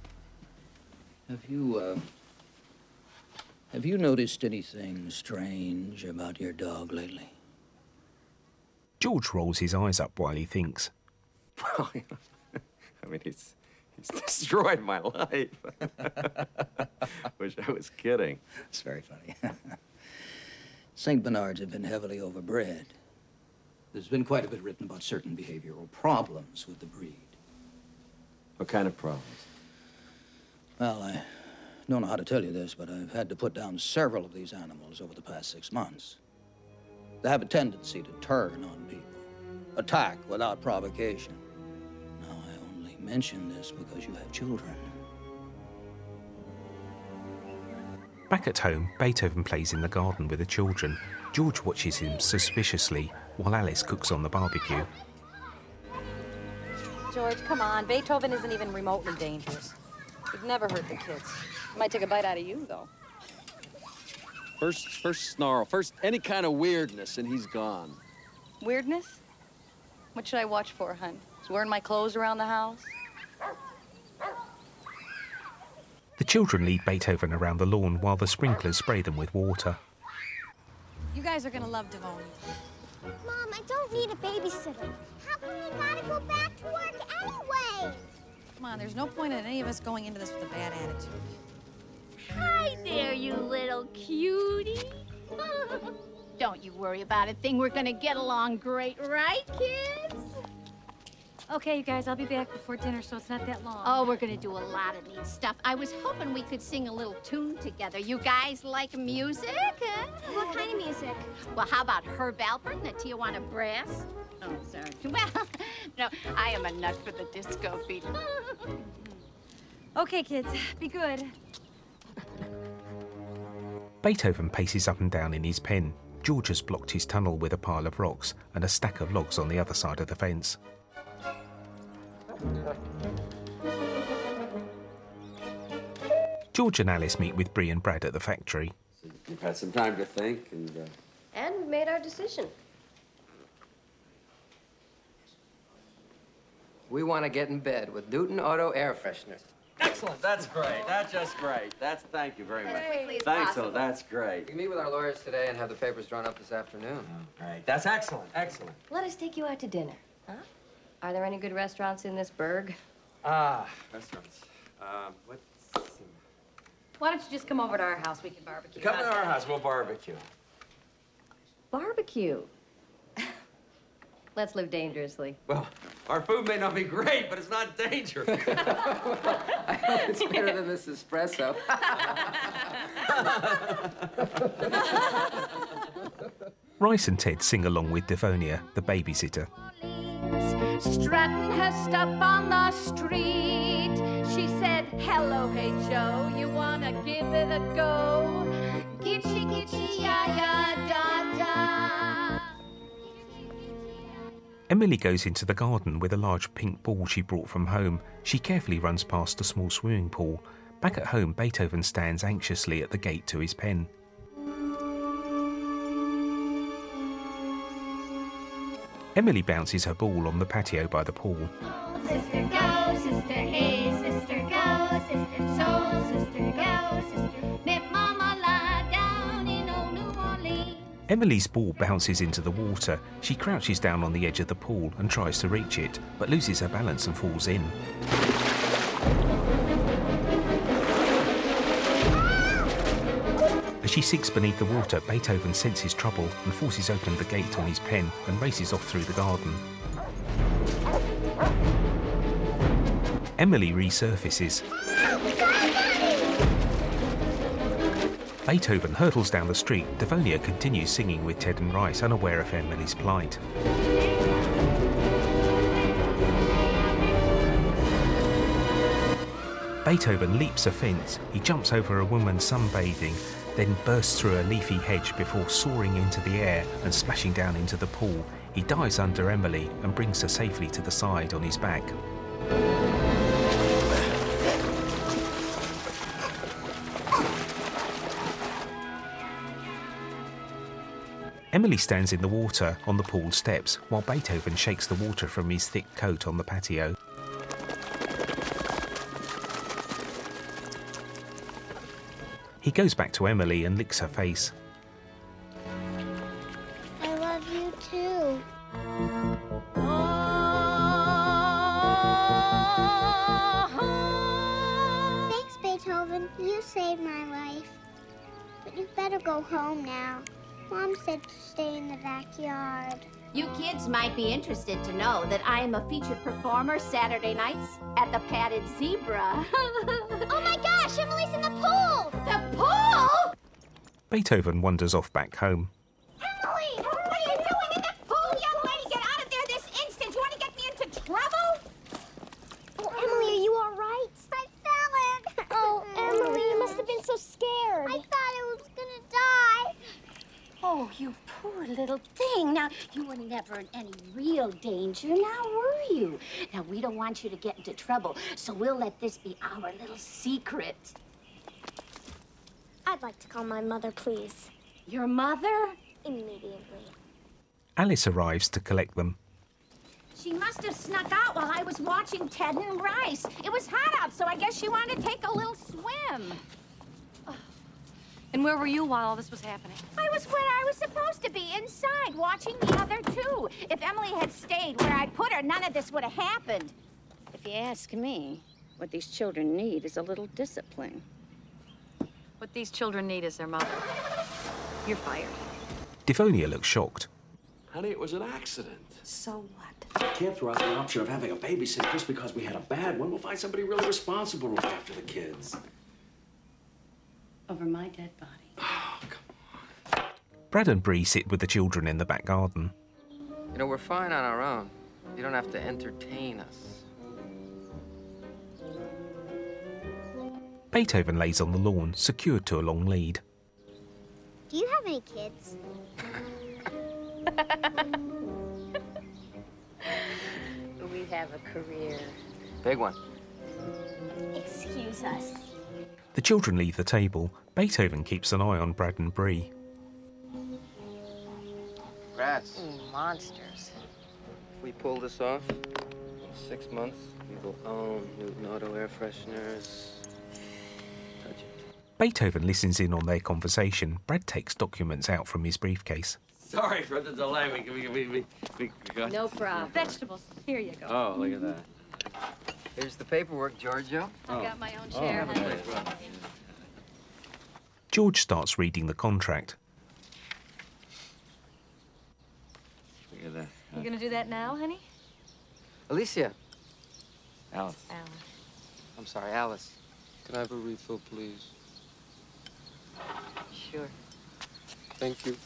S4: have you noticed anything strange about your dog lately?
S1: George rolls his eyes up while he thinks.
S8: I mean, he's destroyed my life. Wish I was kidding.
S4: It's very funny. St. Bernards have been heavily overbred. There's been quite a bit written about certain behavioral problems with the breed.
S8: What kind of problems?
S4: Well, I don't know how to tell you this, but I've had to put down several of these animals over the past 6 months. They have a tendency to turn on people, attack without provocation. Now, I only mention this because you have children.
S1: Back at home, Beethoven plays in the garden with the children. George watches him suspiciously while Alice cooks on the barbecue.
S10: George, come on. Beethoven isn't even remotely dangerous. He'd never hurt the kids. He might take a bite out of you, though.
S8: First snarl, first any kind of weirdness, and he's gone.
S10: Weirdness? What should I watch for, hun? Is wearing my clothes around the house?
S1: The children lead Beethoven around the lawn while the sprinklers spray them with water.
S10: You guys are gonna love Devonia.
S9: Mom, I don't need a babysitter. How come you gotta go back to work anyway?
S10: Come on, there's no point in any of us going into this with a bad attitude.
S5: Hi there, you little cutie. Don't you worry about a thing. We're gonna get along great, right, kids?
S10: Okay, you guys, I'll be back before dinner, so it's not that long.
S5: Oh, we're gonna do a lot of neat stuff. I was hoping we could sing a little tune together. You guys like music, huh?
S6: What kind of music?
S5: Well, how about Herb Alpert and the Tijuana Brass? Oh, sorry. Well, no, I am a nut for the disco beat.
S10: Okay, kids, be good.
S1: Beethoven paces up and down in his pen. George has blocked his tunnel with a pile of rocks and a stack of logs on the other side of the fence. George and Alice meet with Bree and Brad at the factory.
S8: You've had some time to think, and
S12: And we've made our decision.
S11: We want to get in bed with Newton Auto Air Freshener.
S8: excellent. That's great. That's just great. Thank you very much.
S12: As quickly as
S8: Thanks,
S12: possible.
S8: that's great.
S11: We can meet with our lawyers today and have the papers drawn up this afternoon.
S8: Great. That's excellent. Excellent.
S12: Let us take you out to dinner. Huh? Are there any good restaurants in this burg?
S8: Restaurants. What's...
S10: Why don't you just come over to our house? We can barbecue.
S8: Come to our house. We'll barbecue.
S12: Barbecue. Let's live dangerously.
S8: Well, our food may not be great, but it's not dangerous.
S11: I hope it's better than this espresso.
S1: Rice and Ted sing along with Devonia, the babysitter.
S5: Strutting her stuff on the street. She said, hello, hey, Joe, you wanna give it a go? Gitchy, gitchy, ya, da, da.
S1: Emily goes into the garden with a large pink ball she brought from home. She carefully runs past a small swimming pool. Back at home, Beethoven stands anxiously at the gate to his pen. Emily bounces her ball on the patio by the pool.
S9: Sister go, sister hey, sister go, sister soul, sister go, sister. Let mama lie down in old New Orleans.
S1: Emily's ball bounces into the water. She crouches down on the edge of the pool and tries to reach it, but loses her balance and falls in. As she sinks beneath the water, Beethoven senses trouble and forces open the gate on his pen and races off through the garden. Emily resurfaces. Beethoven hurtles down the street. Devonia continues singing with Ted and Rice, unaware of Emily's plight. Beethoven leaps a fence. He jumps over a woman sunbathing, then bursts through a leafy hedge before soaring into the air and splashing down into the pool. He dives under Emily and brings her safely to the side on his back. Emily stands in the water on the pool steps while Beethoven shakes the water from his thick coat on the patio. He goes back to Emily and licks her face.
S9: I love you too. Thanks, Beethoven. You saved my life. But you better go home now. Mom said to stay in the backyard.
S5: You kids might be interested to know that I am a featured performer Saturday nights at the Padded Zebra.
S9: Oh my gosh, Emily's in the pool!
S5: The pool?
S1: Beethoven wanders off back home.
S9: Emily! What are you doing in the pool, young lady? Get out of there this instant! You want to get me into trouble? Oh, Emily, are you all right? I fell in. Oh, Emily, you must have been so scared. I thought I was gonna die.
S5: Oh, you poor little thing. Now, you were never in any real danger, now were you? Now, we don't want you to get into trouble, so we'll let this be our little secret.
S6: I'd like to call my mother, please.
S5: Your mother?
S6: Immediately.
S1: Alice arrives to collect them.
S5: She must have snuck out while I was watching Ted and Rice. It was hot out, so I guess she wanted to take a little swim.
S10: And where were you while all this was happening?
S5: I was where I was supposed to be, inside, watching the other two. If Emily had stayed where I put her, none of this would have happened.
S15: If you ask me, what these children need is a little discipline.
S10: What these children need is their mother. You're fired.
S1: Devonia looks shocked.
S8: Honey, it was an accident.
S10: So what?
S8: You can't throw out the option of having a babysitter just because we had a bad one. We'll find somebody really responsible to look after the kids.
S15: Over my dead body.
S8: Oh, come on.
S1: Brad and Bree sit with the children in the back garden.
S11: You know, we're fine on our own. You don't have to entertain us.
S1: Beethoven lays on the lawn, secured to a long lead.
S9: Do you have any kids?
S15: We have a career.
S11: Big one.
S9: Excuse us.
S1: The children leave the table. Beethoven keeps an eye on Brad and Bree.
S11: Rats.
S15: Monsters.
S11: If we pull this off, in 6 months, we will own Newton Auto air fresheners. Touch it.
S1: Beethoven listens in on their conversation. Brad takes documents out from his briefcase.
S8: Sorry for the delay. We got...
S10: No problem. Vegetables. Here you go.
S8: Oh, look at that.
S11: Here's the paperwork, Giorgio.
S10: I got my own chair.
S1: George starts reading the contract.
S8: Look at that.
S10: You gonna do that now, honey?
S11: Alicia.
S8: Alice.
S10: Alice.
S11: I'm sorry, Alice. Can I have a refill, please?
S10: Sure.
S11: Thank you.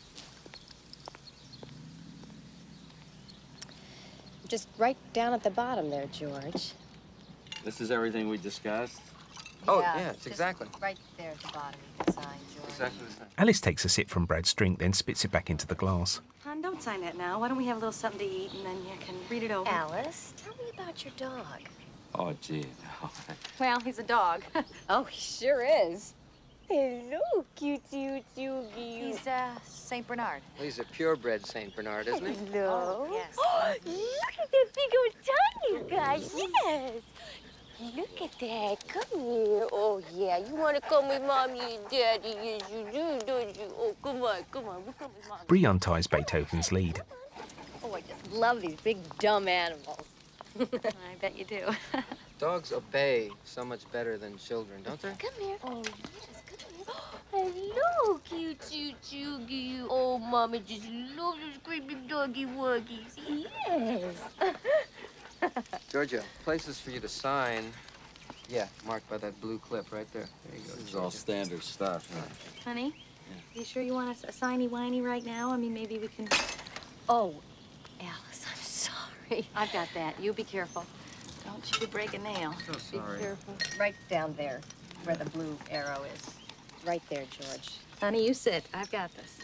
S12: Just right down at the bottom there, George.
S8: This is everything we discussed?
S11: Oh, yeah, it's exactly.
S12: Right there at the bottom, you can sign, George.
S11: Exactly the same.
S1: Alice takes a sip from Brad's drink, then spits it back into the glass.
S10: Hon, don't sign that now. Why don't we have a little something to eat and then you can read it over?
S12: Alice, tell me about your dog.
S8: Oh, gee, no.
S10: Well, he's a dog.
S12: Oh, he sure is. Hello, cute.
S10: He's Saint Bernard.
S11: Well, he's a purebred Saint Bernard, isn't he?
S12: Hello.
S10: Oh, yes.
S9: Look at that big old tongue, you guys. Yes.
S12: Look at that. Come here. Oh, yeah. You want to come with Mommy and Daddy? Yes, you do, don't you? Oh, come on. We'll come with Mommy.
S1: Bree unties Beethoven's lead.
S12: Oh, I just love these big, dumb animals.
S10: I bet you do.
S11: Dogs obey so much better than children, don't they?
S12: Come here. Oh, yes, come here. Hello, cute. Oh, Mama just loves those great big doggy wuggies. Yes.
S11: Giorgio, places for you to sign. Yeah, marked by that blue clip right there. There you go.
S8: This is all standard stuff, huh?
S10: Honey, you sure you want a signy-whiny right now? I mean, maybe we can...
S12: Oh, Alice, I'm sorry.
S10: I've got that. You be careful. Don't you break a nail.
S11: So sorry.
S12: Be careful. Right down there, where the blue arrow is. Right there, George.
S10: Honey, you sit. I've got this.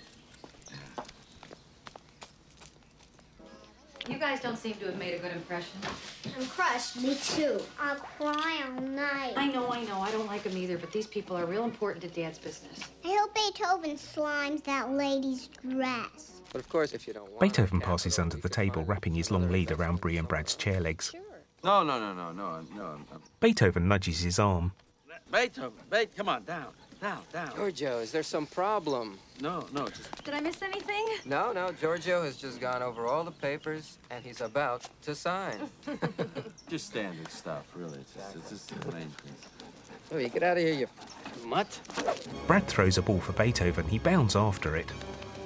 S10: You guys don't seem to have made a good impression.
S9: I'm crushed. Me too. I'll cry all night.
S10: I know. I don't like them either, but these people are real important to Dad's business.
S9: I hope Beethoven slimes that lady's dress.
S11: But of course, if you don't want
S1: Beethoven passes under the table, wrapping his long lead around Bree and Brad's chair legs.
S8: No.
S1: Beethoven nudges his arm.
S8: Beethoven, come on, down.
S11: Giorgio, is there some problem?
S8: No, just...
S10: Did I miss anything?
S11: No, Giorgio has just gone over all the papers, and he's about to sign.
S8: Just standard stuff, really. It's just the main things.
S11: Oh, you get out of here, you mutt.
S1: Brad throws a ball for Beethoven. He bounds after it.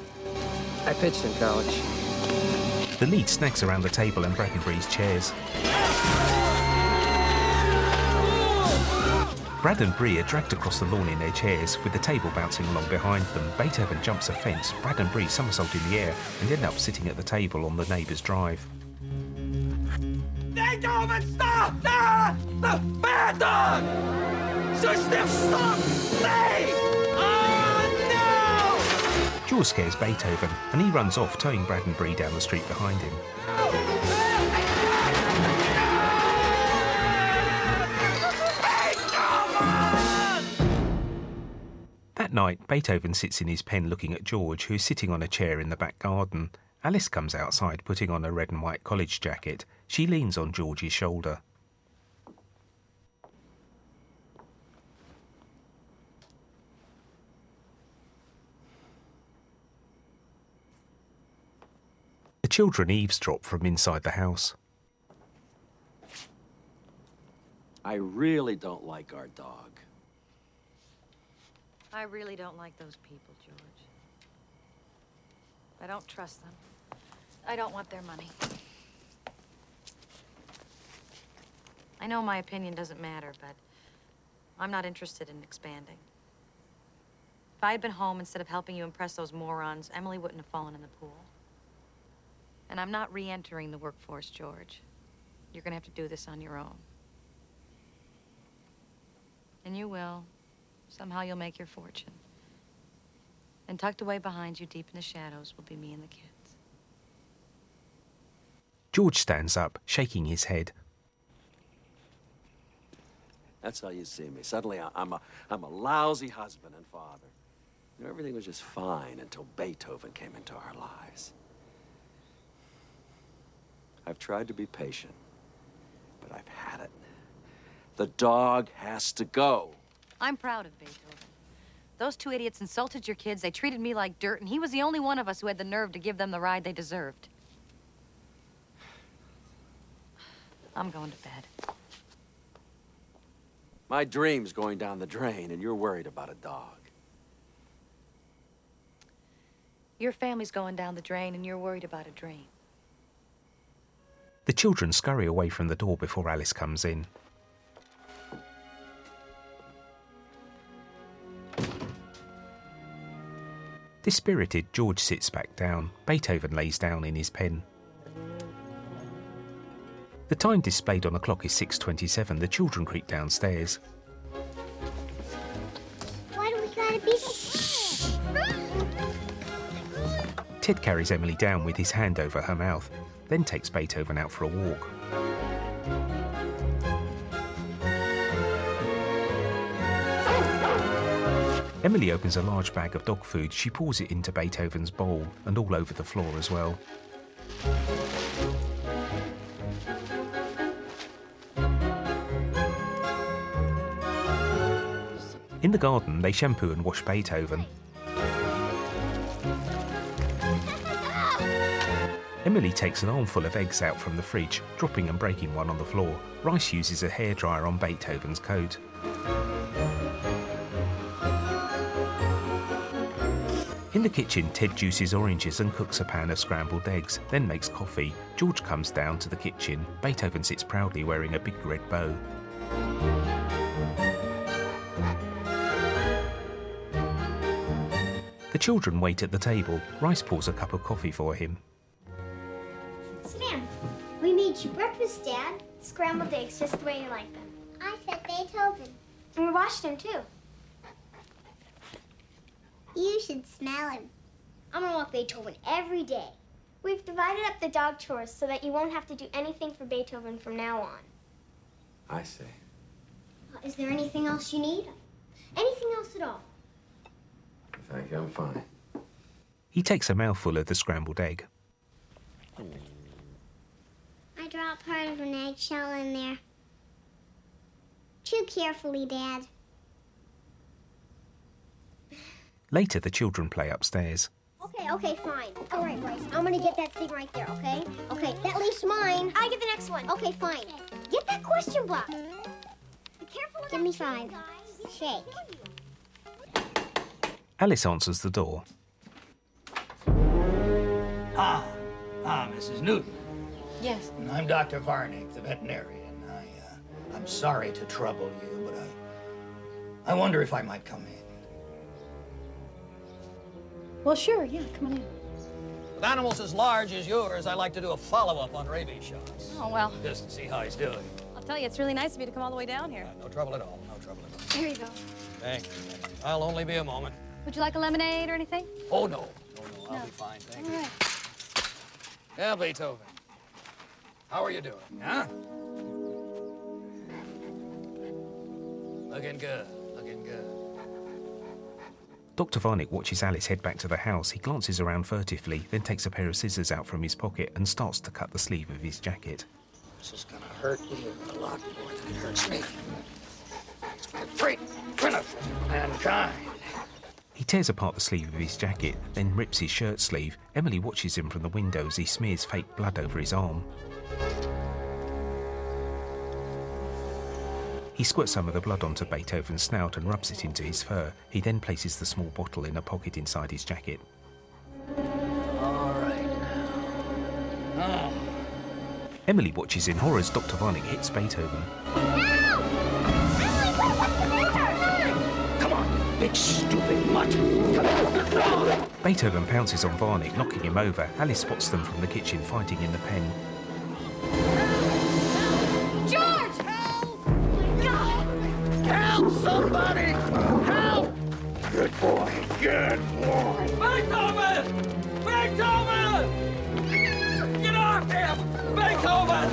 S11: I pitched in college.
S1: The lead snags around the table and Brad&Bree's chairs. Brad and Bree are dragged across the lawn in their chairs, with the table bouncing along behind them. Beethoven jumps a fence, Brad and Bree somersault in the air and end up sitting at the table on the neighbour's drive.
S16: Beethoven, stop! Ah! The bad dog! System, stop! Play! Oh, no!
S1: George scares Beethoven and he runs off, towing Brad and Bree down the street behind him. That night, Beethoven sits in his pen looking at George, who is sitting on a chair in the back garden. Alice comes outside, putting on a red and white college jacket. She leans on George's shoulder. The children eavesdrop from inside the house.
S8: I really don't like our dog.
S10: I really don't like those people, George. I don't trust them. I don't want their money. I know my opinion doesn't matter, but I'm not interested in expanding. If I had been home instead of helping you impress those morons, Emily wouldn't have fallen in the pool. And I'm not re-entering the workforce, George. You're gonna have to do this on your own. And you will. Somehow you'll make your fortune. And tucked away behind you, deep in the shadows, will be me and the kids.
S1: George stands up, shaking his head.
S8: That's how you see me. Suddenly, I'm a lousy husband and father. You know, everything was just fine until Beethoven came into our lives. I've tried to be patient, but I've had it. The dog has to go.
S10: I'm proud of Beethoven. Those two idiots insulted your kids, they treated me like dirt, and he was the only one of us who had the nerve to give them the ride they deserved. I'm going to bed.
S8: My dream's going down the drain, and you're worried about a dog.
S10: Your family's going down the drain, and you're worried about a dream.
S1: The children scurry away from the door before Alice comes in. Dispirited, George sits back down. Beethoven lays down in his pen. The time displayed on the clock is 6:27. The children creep downstairs.
S6: Why do we gotta be so
S1: Ted carries Emily down with his hand over her mouth, then takes Beethoven out for a walk. Emily opens a large bag of dog food. She pours it into Beethoven's bowl and all over the floor as well. In the garden, they shampoo and wash Beethoven. Emily takes an armful of eggs out from the fridge, dropping and breaking one on the floor. Rice uses a hairdryer on Beethoven's coat. In the kitchen, Ted juices oranges and cooks a pan of scrambled eggs, then makes coffee. George comes down to the kitchen. Beethoven sits proudly wearing a big red bow. The children wait at the table. Rice pours a cup of coffee for him.
S6: Sit down. We made you breakfast, Dad. Scrambled eggs, just the way you like them. I said Beethoven. And we washed him, too. You should smell him. I'm gonna walk Beethoven every day. We've divided up the dog chores so that you won't have to do anything for Beethoven from now on.
S8: I see.
S6: Is there anything else you need? Anything else at all?
S8: Thank you, I'm fine.
S1: He takes a mouthful of the scrambled egg.
S6: I dropped part of an eggshell in there. Chew carefully, Dad.
S1: Later, the children play upstairs.
S6: Okay, fine. All right, Bryce, I'm gonna get that thing right there, okay? Okay, that leaf's mine. I get the next one. Okay, fine. Get that question block. Be careful with Give me 5. Shake.
S1: Alice answers the door.
S4: Mrs. Newton.
S10: Yes.
S4: I'm Dr. Varnick, the veterinarian. I'm sorry to trouble you, but I wonder if I might come in.
S10: Well, sure, yeah, come on in.
S4: With animals as large as yours, I like to do a follow-up on rabies shots.
S10: Oh, well.
S4: Just to see how he's doing.
S10: I'll tell you, it's really nice of you to come all the way down here.
S4: No trouble at all, no trouble at all.
S10: Here you go.
S4: Thank you. I'll only be a moment.
S10: Would you like a lemonade or anything?
S4: Oh, no. I'll be fine, thank you.
S10: All right.
S4: Yeah, Beethoven. How are you doing, huh? Looking good, looking good.
S1: Dr. Varnick watches Alice head back to the house. He glances around furtively, then takes a pair of scissors out from his pocket and starts to cut the sleeve of his jacket.
S4: This is gonna hurt you a lot more than it hurts me. It's for the great benefit of mankind.
S1: He tears apart the sleeve of his jacket, then rips his shirt sleeve. Emily watches him from the window as he smears fake blood over his arm. He squirts some of the blood onto Beethoven's snout and rubs it into his fur. He then places the small bottle in a pocket inside his jacket.
S4: All right now. Oh.
S1: Emily watches in horror as Dr. Varnick hits Beethoven.
S4: Come on, big stupid mutt.
S1: Beethoven pounces on Varnick, knocking him over. Alice spots them from the kitchen fighting in the pen.
S9: George!
S16: Help somebody! Help!
S4: Good boy, good boy.
S16: Beethoven! Beethoven! Get off him! Beethoven!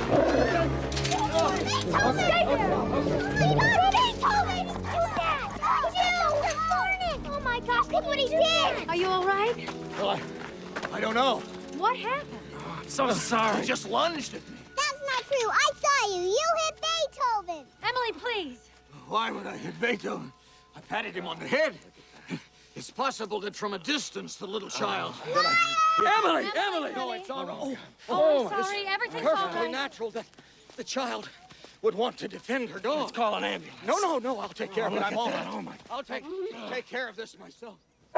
S6: Oh my gosh, look what he did!
S10: Are you all right?
S4: Well, I don't know.
S10: What happened?
S16: I'm so sorry.
S4: He just lunged at me.
S6: That's not true. I saw you. You hit Beethoven.
S10: Emily, please.
S4: Why would I hit Beethoven? I patted him on the head. It's possible that from a distance, the little child...
S16: Emily!
S4: No, it's all right.
S10: Oh, I'm sorry. Everything's all
S4: Perfectly
S10: right.
S4: natural that the child would want to defend her dog.
S16: Let's call an ambulance.
S4: No, I'll take care of it. I'm all right.
S16: Oh, my.
S4: I'll take care of this myself.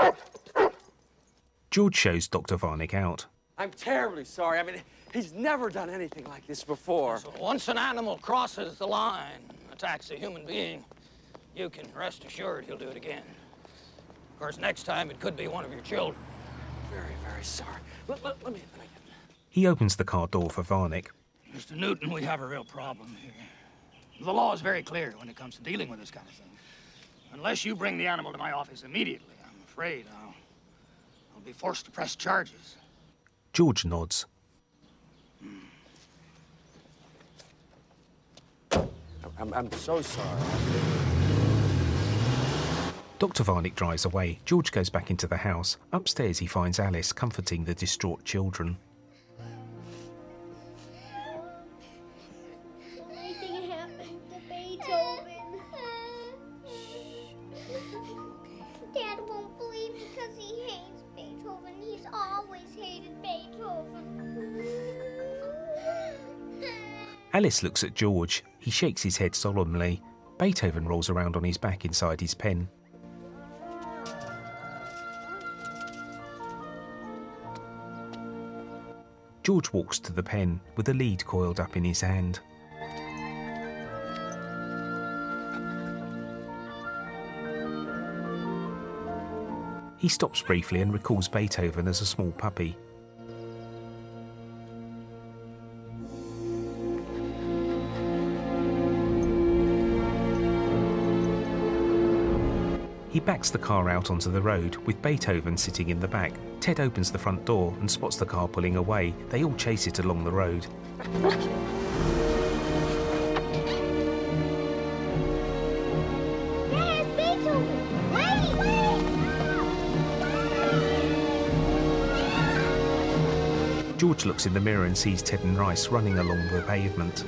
S1: George shows Dr. Varnick out.
S8: I'm terribly sorry. I mean, he's never done anything like this before.
S4: So once an animal crosses the line, attacks a human being, you can rest assured he'll do it again. Of course, next time it could be one of your children.
S8: Very, very sorry. Let me.
S1: He opens the car door for Varnick.
S4: Mr. Newton, we have a real problem here. The law is very clear when it comes to dealing with this kind of thing. Unless you bring the animal to my office immediately, I'm afraid I'll be forced to press charges.
S1: George nods.
S8: I'm so sorry.
S1: Dr. Varnick drives away. George goes back into the house. Upstairs, he finds Alice comforting the distraught children.
S6: Anything happened to Beethoven? Dad won't believe because he hates Beethoven. He's always hated Beethoven.
S1: Alice looks at George. He shakes his head solemnly. Beethoven rolls around on his back inside his pen. George walks to the pen with the lead coiled up in his hand. He stops briefly and recalls Beethoven as a small puppy. He backs the car out onto the road, with Beethoven sitting in the back. Ted opens the front door and spots the car pulling away. They all chase it along the road.
S6: There's Beethoven! Wait!
S1: George looks in the mirror and sees Ted and Rice running along the pavement.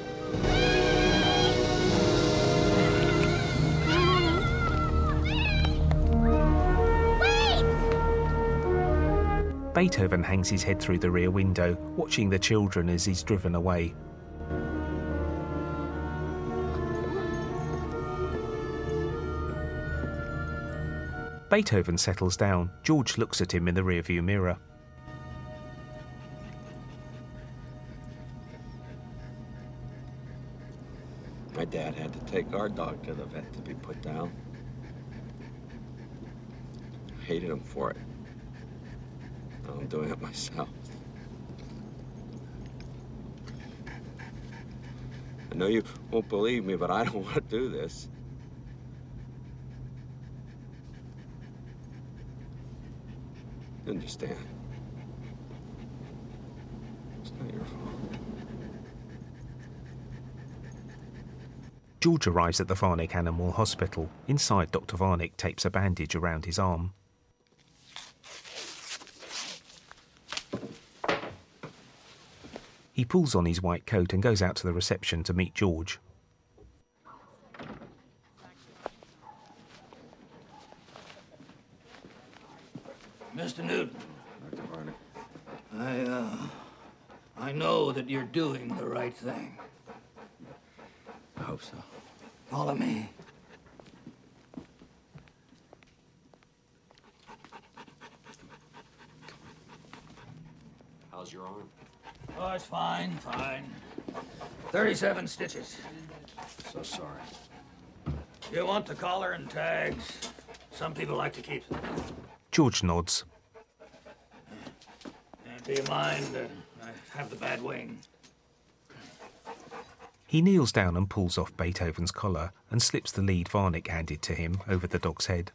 S1: Beethoven hangs his head through the rear window, watching the children as he's driven away. Beethoven settles down. George looks at him in the rearview mirror.
S8: My dad had to take our dog to the vet to be put down. I hated him for it. Now I'm doing it myself. I know you won't believe me, but I don't want to do this. You understand? It's not your fault.
S1: George arrives at the Varnick Animal Hospital. Inside, Dr. Varnick tapes a bandage around his arm. He pulls on his white coat and goes out to the reception to meet George.
S4: Mr. Newton. Dr. Varnick. I know that you're doing the right thing.
S8: I hope so.
S4: Follow me.
S8: How's your arm?
S4: Oh, it's fine. 37 stitches.
S8: So sorry.
S4: You want the collar and tags? Some people like to keep them.
S1: George nods.
S4: Do you mind? I have the bad wing.
S1: He kneels down and pulls off Beethoven's collar and slips the lead Varnick handed to him over the dog's head.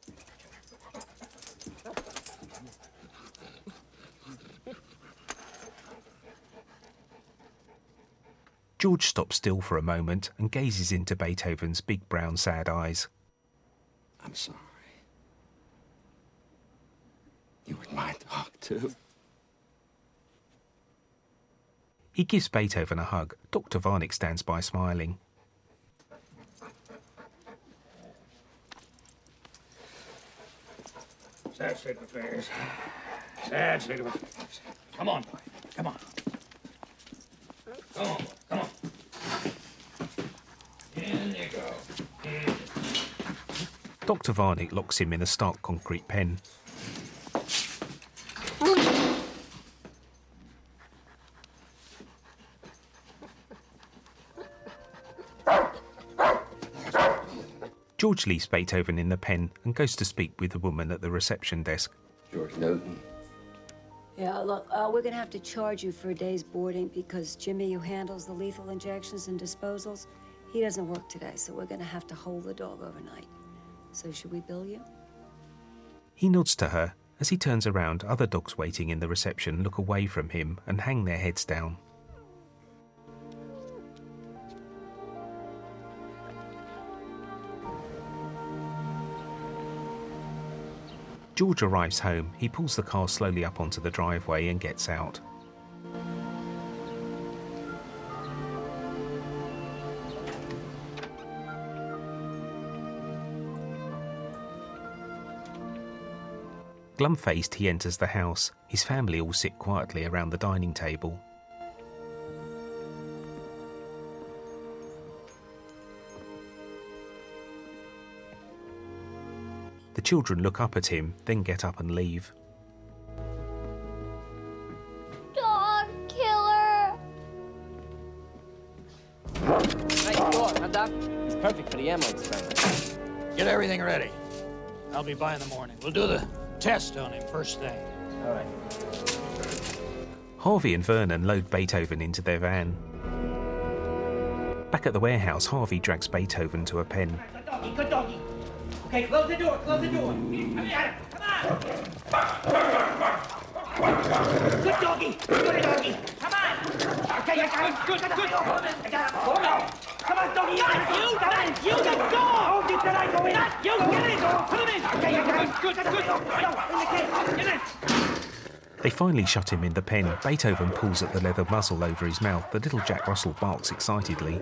S1: George stops still for a moment and gazes into Beethoven's big brown sad eyes.
S8: I'm sorry. You were my dog, too.
S1: He gives Beethoven a hug. Dr. Varnick stands by smiling.
S4: Sad state of affairs. Sad state of affairs. Come on, boy. Come on. Come on, boy. Come on. In you go. In.
S1: Dr. Varnick locks him in a stark concrete pen. George leaves Beethoven in the pen and goes to speak with the woman at the reception desk.
S8: George Newton.
S17: Yeah, look, we're gonna have to charge you for a day's boarding because Jimmy, who handles the lethal injections and disposals, he doesn't work today, so we're gonna have to hold the dog overnight. So should we bill you?
S1: He nods to her. As he turns around, other dogs waiting in the reception look away from him and hang their heads down. George arrives home. He pulls the car slowly up onto the driveway and gets out. Glum-faced, he enters the house. His family all sit quietly around the dining table. The children look up at him, then get up and leave.
S9: Dog killer!
S11: Nice dog, huh, Doc? It's perfect for the ammo experiment.
S4: Get everything ready. I'll be by in the morning. We'll do the test on him first thing.
S11: All right.
S1: Harvey and Vernon load Beethoven into their van. Back at the warehouse, Harvey drags Beethoven to a pen.
S16: Good doggy, good doggy. Okay, close the door, close the door. Come here, come on. Good doggy, good doggy. Come on. Okay, I got him. Good, good. I got him. Hold on. Come on, doggy. You, the dog. Oh, you said I go in. Not you, get in. Put him in. Okay, I got him. Good, good. In the cage, get in.
S1: They finally shut him in the pen. Beethoven pulls at the leather muzzle over his mouth. The little Jack Russell barks excitedly.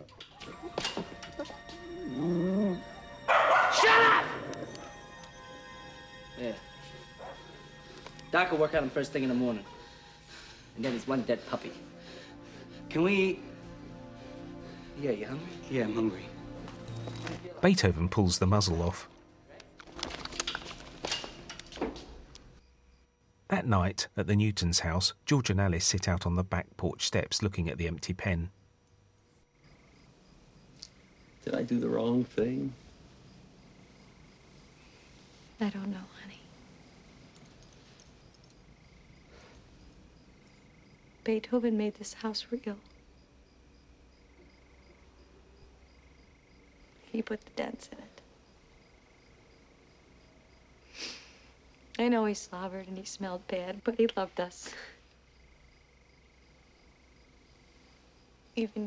S16: Shut up!
S7: Yeah. Doc will work on him first thing in the morning. And then there's one dead puppy.
S3: Can we eat? Yeah, you hungry? Yeah, I'm hungry.
S1: Beethoven pulls the muzzle off. That night, at the Newtons' house, George and Alice sit out on the back porch steps looking at the empty pen.
S8: Did I do the wrong thing?
S10: I don't know, honey. Beethoven made this house real. He put the dents in it. I know he slobbered and he smelled bad, but he loved us. Even you.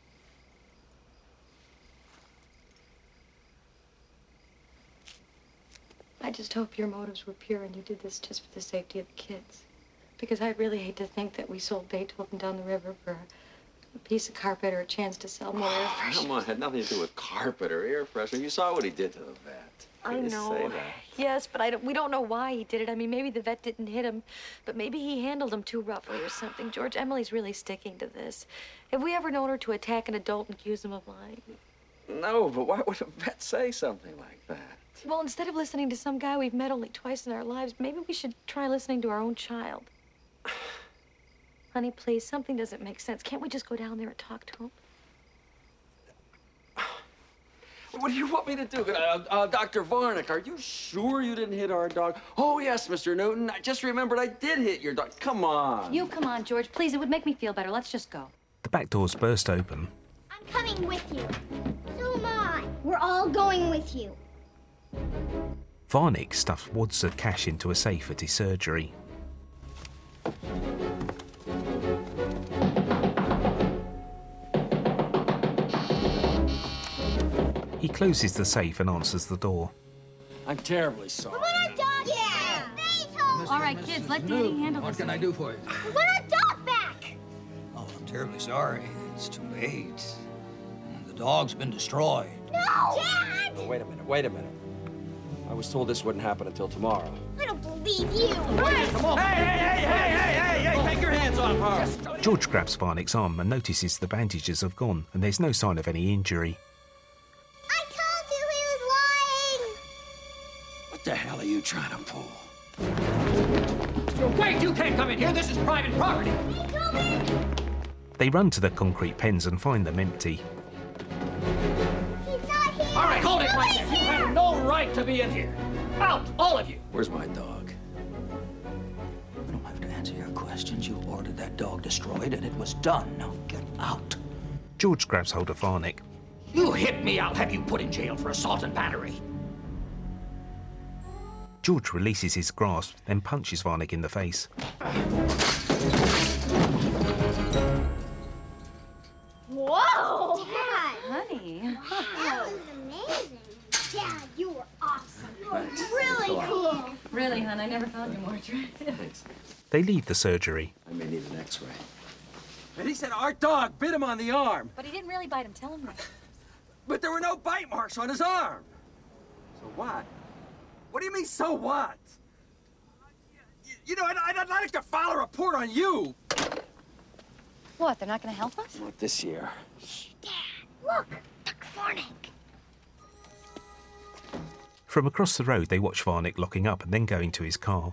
S10: I just hope your motives were pure and you did this just for the safety of the kids. Because I'd really hate to think that we sold Beethoven down the river for a piece of carpet or a chance to sell more air fresheners.
S8: Come on, it had nothing to do with carpet or air freshener. You saw what he did to the vet.
S10: I
S8: You
S10: know.
S8: say that.
S10: Yes, but we don't know why he did it. I mean, maybe the vet didn't hit him, but maybe he handled him too roughly or something. George, Emily's really sticking to this. Have we ever known her to attack an adult and accuse him of lying?
S8: No, but why would a vet say something like that?
S10: Well, instead of listening to some guy we've met only twice in our lives, maybe we should try listening to our own child. Honey, please, something doesn't make sense. Can't we just go down there and talk to him?
S8: What do you want me to do? Dr. Varnick, are you sure you didn't hit our dog? Oh, yes, Mr. Newton. I just remembered I did hit your dog. Come on.
S10: You come on, George. Please, it would make me feel better. Let's just go.
S1: The back doors burst open.
S6: I'm coming with you. So am I. We're all going with you.
S1: Varnick stuffed wads of cash into a safe at his surgery. He closes the safe and answers the door.
S14: I'm terribly sorry.
S6: We want our dog back! Beethoven!
S10: All right, kids, let Daddy handle this.
S4: What can I do for you?
S6: We want our dog back!
S4: Oh, I'm terribly sorry. It's too late. The dog's been destroyed.
S6: No! Dad!
S8: Oh, wait a minute. I was told this wouldn't happen until tomorrow.
S6: I don't believe you.
S16: Come on. Hey, take your hands off her.
S1: George grabs Varnick's arm and notices the bandages have gone and there's no sign of any injury.
S6: I told you he was lying!
S4: What the hell are you trying to pull?
S16: Wait, you can't come in here. This is private property.
S6: Beethoven!
S1: They run to the concrete pens and find them empty.
S6: He's not here!
S16: All right, hold it right there. You have no right to be in here. Out, all of you.
S8: Where's my dog?
S4: I don't have to answer your questions. You ordered that dog destroyed, and it was done. Now get out.
S1: George grabs hold of Varnick.
S16: You hit me, I'll have you put in jail for assault and battery.
S1: George releases his grasp, then punches Varnick in the face.
S6: Whoa! Dad!
S10: Honey.
S6: That was amazing. Dad, you were awesome. You were
S8: Thanks.
S6: really cool.
S10: Really, hon, I never found you more attractive.
S1: They leave the surgery.
S8: I may need an x-ray.
S14: And he said our dog bit him on the arm,
S10: But he didn't really bite him. Tell him that.
S14: but there were no bite marks on his arm. So what? What do you mean, so what? You know, I'd like to file a report on you.
S10: What, they're not going to help us?
S8: Not this year.
S6: Dad, look. Dr. Varnick.
S1: From across the road, they watch Varnick locking up and then going to his car.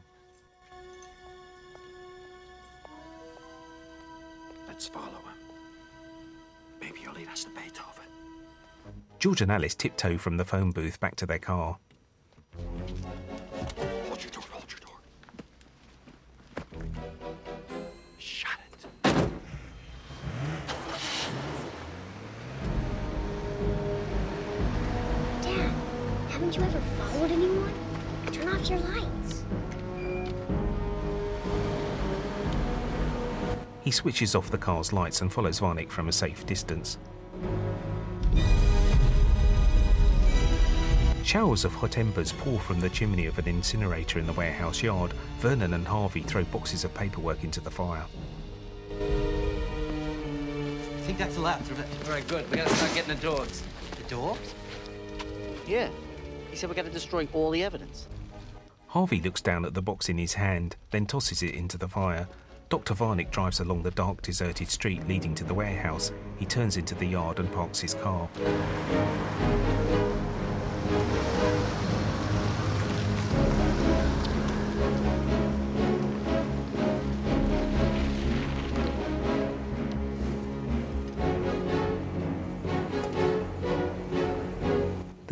S8: Let's follow him. Maybe he'll lead us to Beethoven.
S1: George and Alice tiptoe from the phone booth back to their car.
S8: Hold your door. Shut it.
S6: Dad, haven't you ever followed anyone? Turn off your lights.
S1: He switches off the car's lights and follows Varnick from a safe distance. Showers of hot embers pour from the chimney of an incinerator in the warehouse yard. Vernon and Harvey throw boxes of paperwork into the fire.
S2: I think that's the last of it.
S3: All right, good. We gotta start getting the dogs.
S2: The dogs?
S3: Yeah. He said we gotta destroy all the evidence.
S1: Harvey looks down at the box in his hand, then tosses it into the fire. Dr. Varnick drives along the dark, deserted street leading to the warehouse. He turns into the yard and parks his car.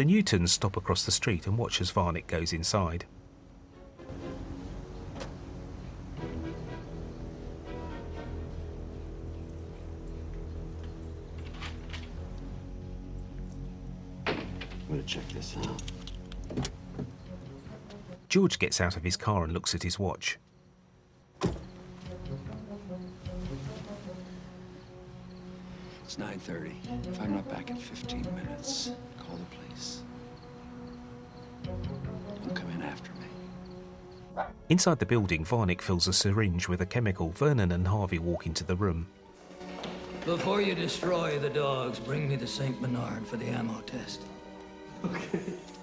S1: The Newtons stop across the street and watch as Varnick goes inside.
S8: I'm gonna check this out.
S1: George gets out of his car and looks at his watch.
S14: It's 9:30. If I'm not back in 15 minutes, call the police. Don't come in after me.
S1: Inside the building, Varnick fills a syringe with a chemical. Vernon and Harvey walk into the room.
S4: Before you destroy the dogs, bring me the St. Bernard for the ammo test.
S16: Okay.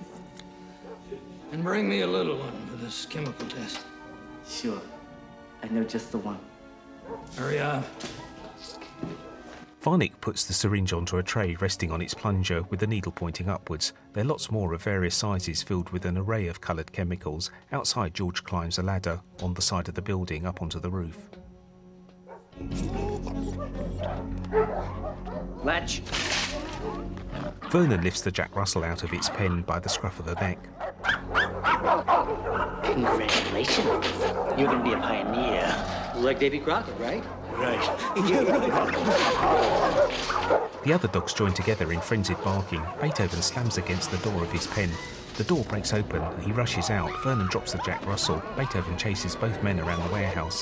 S4: And bring me a little one for this chemical test.
S7: Sure. I know just the one.
S4: Hurry up.
S1: Varnick puts the syringe onto a tray resting on its plunger with the needle pointing upwards. There are lots more of various sizes filled with an array of coloured chemicals. Outside, George climbs a ladder on the side of the building up onto the roof.
S7: Latch.
S1: Vernon lifts the Jack Russell out of its pen by the scruff of the neck.
S7: Congratulations. You're going to be a pioneer.
S3: Like Davy Crockett, right?
S7: Right.
S1: The other dogs join together in frenzied barking. Beethoven slams against the door of his pen. The door breaks open and he rushes out. Vernon drops the Jack Russell. Beethoven chases both men around the warehouse.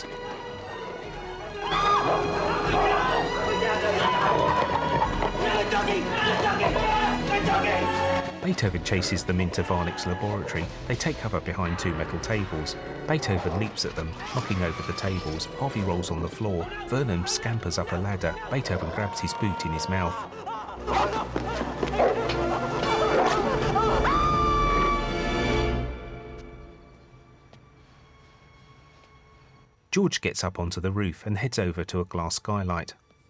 S1: Beethoven chases them into Varnick's laboratory. They take cover behind two metal tables. Beethoven leaps at them, knocking over the tables. Harvey rolls on the floor. Vernon scampers up a ladder. Beethoven grabs his boot in his mouth. George gets up onto the roof and heads over to a glass skylight.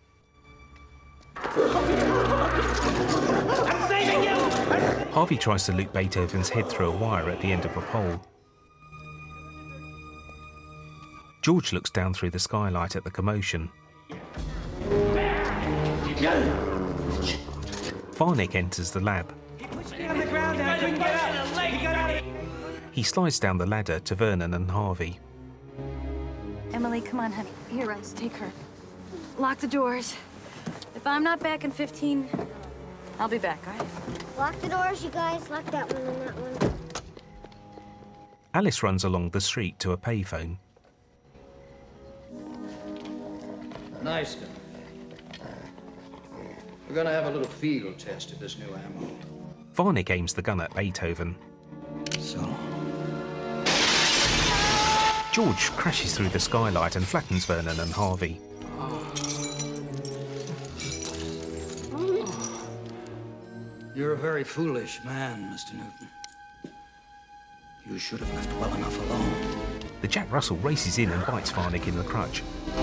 S1: Harvey tries to loop Beethoven's head through a wire at the end of a pole. George looks down through the skylight at the commotion. Varnick enters the lab. He slides down the ladder to Vernon and Harvey.
S10: Emily, come on, honey. Here, Rice, take her. Lock the doors. If I'm not back in 15, I'll be back, all right?
S6: Lock the doors, you guys. Lock that one and that one.
S1: Alice runs along the street to a payphone.
S4: Nice guy. We're gonna have a little field test of this new ammo.
S1: Varnick aims the gun at Beethoven.
S4: So.
S1: George crashes through the skylight and flattens Vernon and Harvey.
S4: You're a very foolish man, Mr. Newton. You should have left well enough alone.
S1: The Jack Russell races in and bites Varnick in the crutch.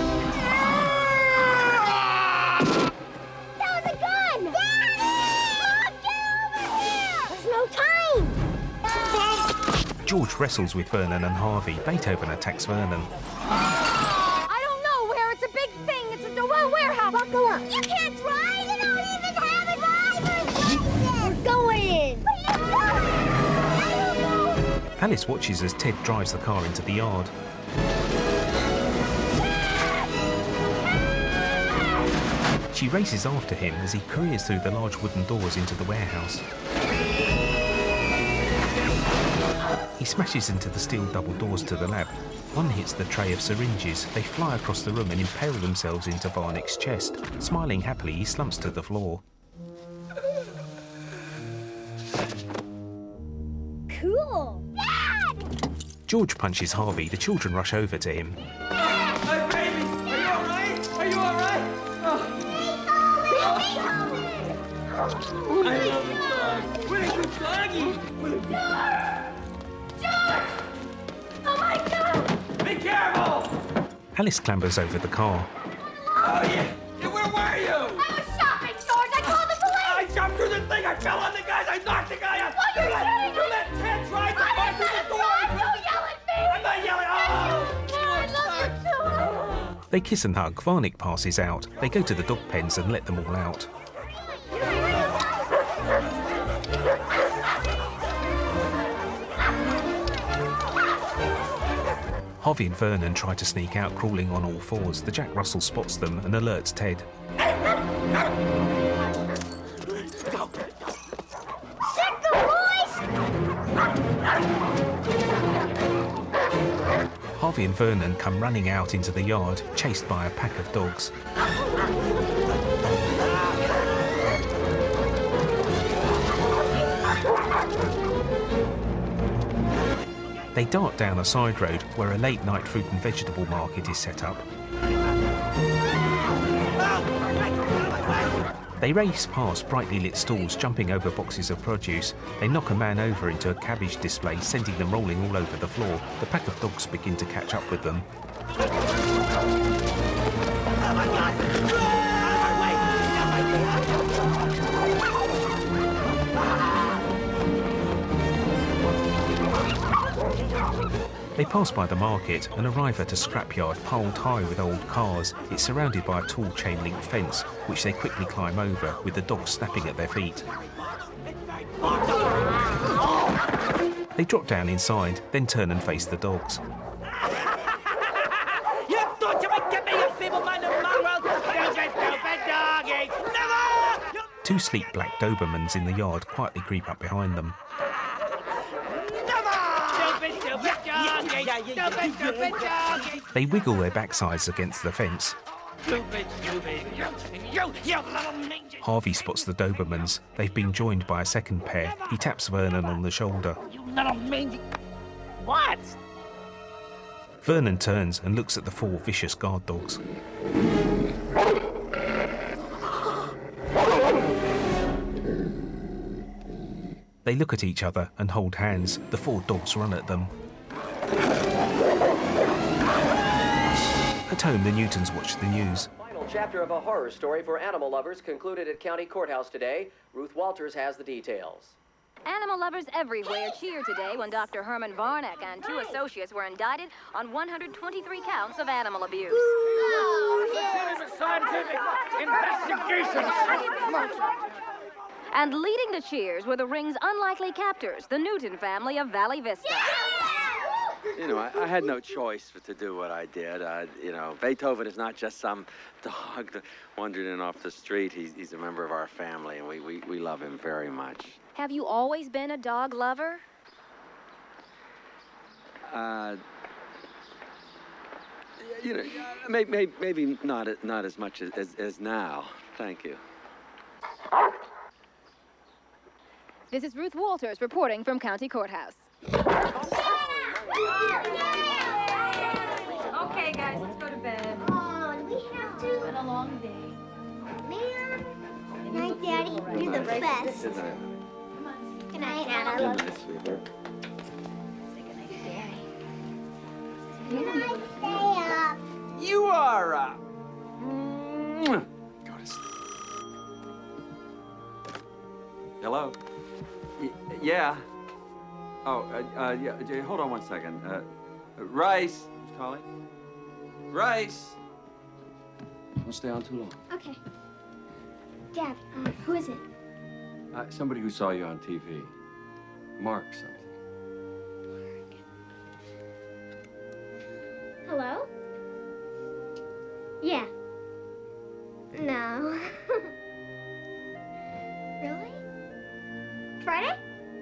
S6: That was a gun! Daddy! Mom, get over here! There's no time!
S1: George wrestles with Vernon and Harvey. Beethoven attacks Vernon.
S9: I don't know where. It's a big thing. It's at the warehouse.
S6: Buckle up. You can't drive. You don't even have a driver's license. We're going in. What are you doing? I don't know.
S1: Alice watches as Ted drives the car into the yard. She races after him as he careers through the large wooden doors into the warehouse. He smashes into the steel double doors to the lab. One hits the tray of syringes. They fly across the room and impale themselves into Varnick's chest. Smiling happily, he slumps to the floor.
S6: Cool. Dad!
S1: George punches Harvey. The children rush over to him.
S16: Hey, baby! Are you all right? Are you all right? I love the dog. What a good doggy. What a good
S9: George! Oh, my God!
S16: Be careful!
S1: Alice clambers over the car.
S16: Oh, yeah. Where were you?
S9: I was shopping, George. I called the police.
S16: I jumped through the thing. I fell on the guys. I knocked the guy out.
S9: Well, you're kidding me.
S16: You let Ted drive the car through the door.
S9: Don't yell at me.
S16: I'm not yelling.
S9: I love you too.
S1: They kiss and hug. Varnick passes out. They go to the dog pens and let them all out. Harvey and Vernon try to sneak out, crawling on all fours. The Jack Russell spots them and alerts Ted. Harvey and Vernon come running out into the yard, chased by a pack of dogs. They dart down a side road where a late-night fruit and vegetable market is set up. They race past brightly lit stalls, jumping over boxes of produce. They knock a man over into a cabbage display, sending them rolling all over the floor. The pack of dogs begin to catch up with them. They pass by the market and arrive at a scrapyard piled high with old cars. It's surrounded by a tall chain-link fence, which they quickly climb over, with the dogs snapping at their feet. They drop down inside, then turn and face the dogs.
S16: You thought you would get me, you feeble-minded mongrel! You stupid doggy! Never!
S1: Two sleek black Dobermans in the yard quietly creep up behind them.
S16: Stupid doggy!
S1: They wiggle their backsides against the fence.
S16: Stupid, you little ninja!
S1: Harvey spots the Dobermans. They've been joined by a second pair. He taps Vernon on the shoulder.
S16: You little mangy... What?
S1: Vernon turns and looks at the four vicious guard dogs. They look at each other and hold hands. The four dogs run at them. At home, the Newtons watch the news.
S13: Final chapter of a horror story for animal lovers concluded at County Courthouse today. Ruth Walters has the details.
S18: Animal lovers everywhere cheered today when Dr. Herman Varnick and two associates were indicted on 123 counts of animal abuse.
S16: Scientific investigation!
S18: And leading the cheers were the ring's unlikely captors, the Newton family of Valley Vista.
S8: You know, I had no choice but to do what I did. You know, Beethoven is not just some dog that wandered in off the street. He's a member of our family, and we love him very much.
S18: Have you always been a dog lover?
S8: You know, maybe not as much as now. Thank you.
S18: This is Ruth Walters reporting from County Courthouse.
S10: Okay, guys, let's go to bed.
S6: Oh, do we have to?
S10: It's been a long day.
S6: Man. Good night, Daddy. You're the best.
S8: Good night.
S6: Good night, Anna.
S8: Good night, sweetheart.
S6: Good night, stay up.
S8: You are up. Go to sleep. Hello? Yeah. Oh, yeah, hold on 1 second. Rice. Who's calling? Rice. Don't stay on too long.
S6: Okay. Dad, who is it?
S8: Somebody who saw you on TV. Mark something.
S6: Hello? Yeah. No. Really? Friday?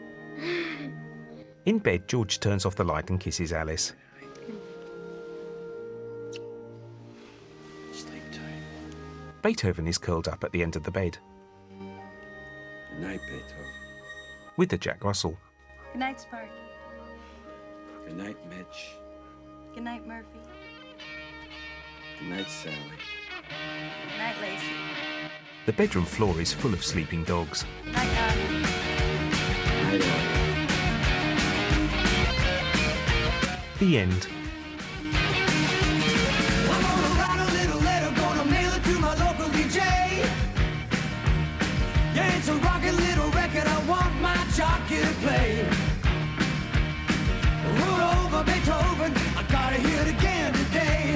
S1: In bed, George turns off the light and kisses Alice.
S8: Sleep tight.
S1: Beethoven is curled up at the end of the bed.
S8: Good night, Beethoven.
S1: With the Jack Russell.
S10: Good night, Sparky.
S8: Good night, Mitch.
S10: Good night, Murphy.
S8: Good night, Sally.
S10: Good night, Lacey.
S1: The bedroom floor is full of sleeping dogs.
S10: Good night, Doggy.
S8: Good night,
S1: The end.
S16: I'm gonna write a little letter, gonna mail it to my local DJ. Yeah, it's a rockin' little record, I want my jockey to play. Roll over Beethoven, I gotta hear it again today.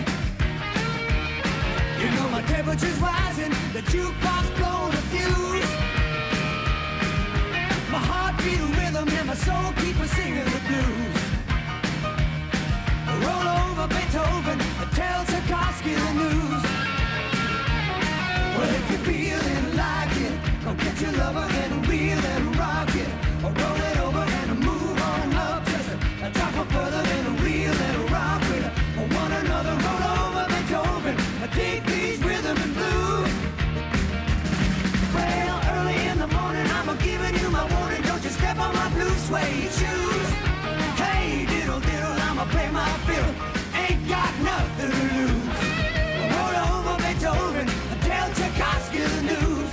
S16: You know my temperature's rising, the jukebox blowing a fuse. My heart beat a rhythm and my soul keeps singing the blues. Roll over over Beethoven and tell Tchaikovsky the news. Well, if you're feeling like it, go get your lover and reel and rock it. Or roll it over and move on up. Just a drop of further and reel and rock it. Or one another, roll over Beethoven. Take these rhythm and blues. Well, early in the morning, I'm giving you my warning. Don't you step on my blue suede shoes. Hey, diddle diddle, I'ma play my fiddle. Ain't got nothing to lose. Roll over Beethoven and tell Tchaikovsky the news.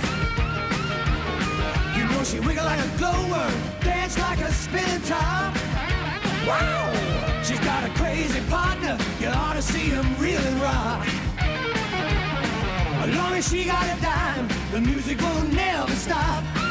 S16: You know she wiggle like a glowworm, dance like a spinning top. Wow! She's got a crazy partner, you ought to see him reel and rock. As long as she got a dime, the music will never stop.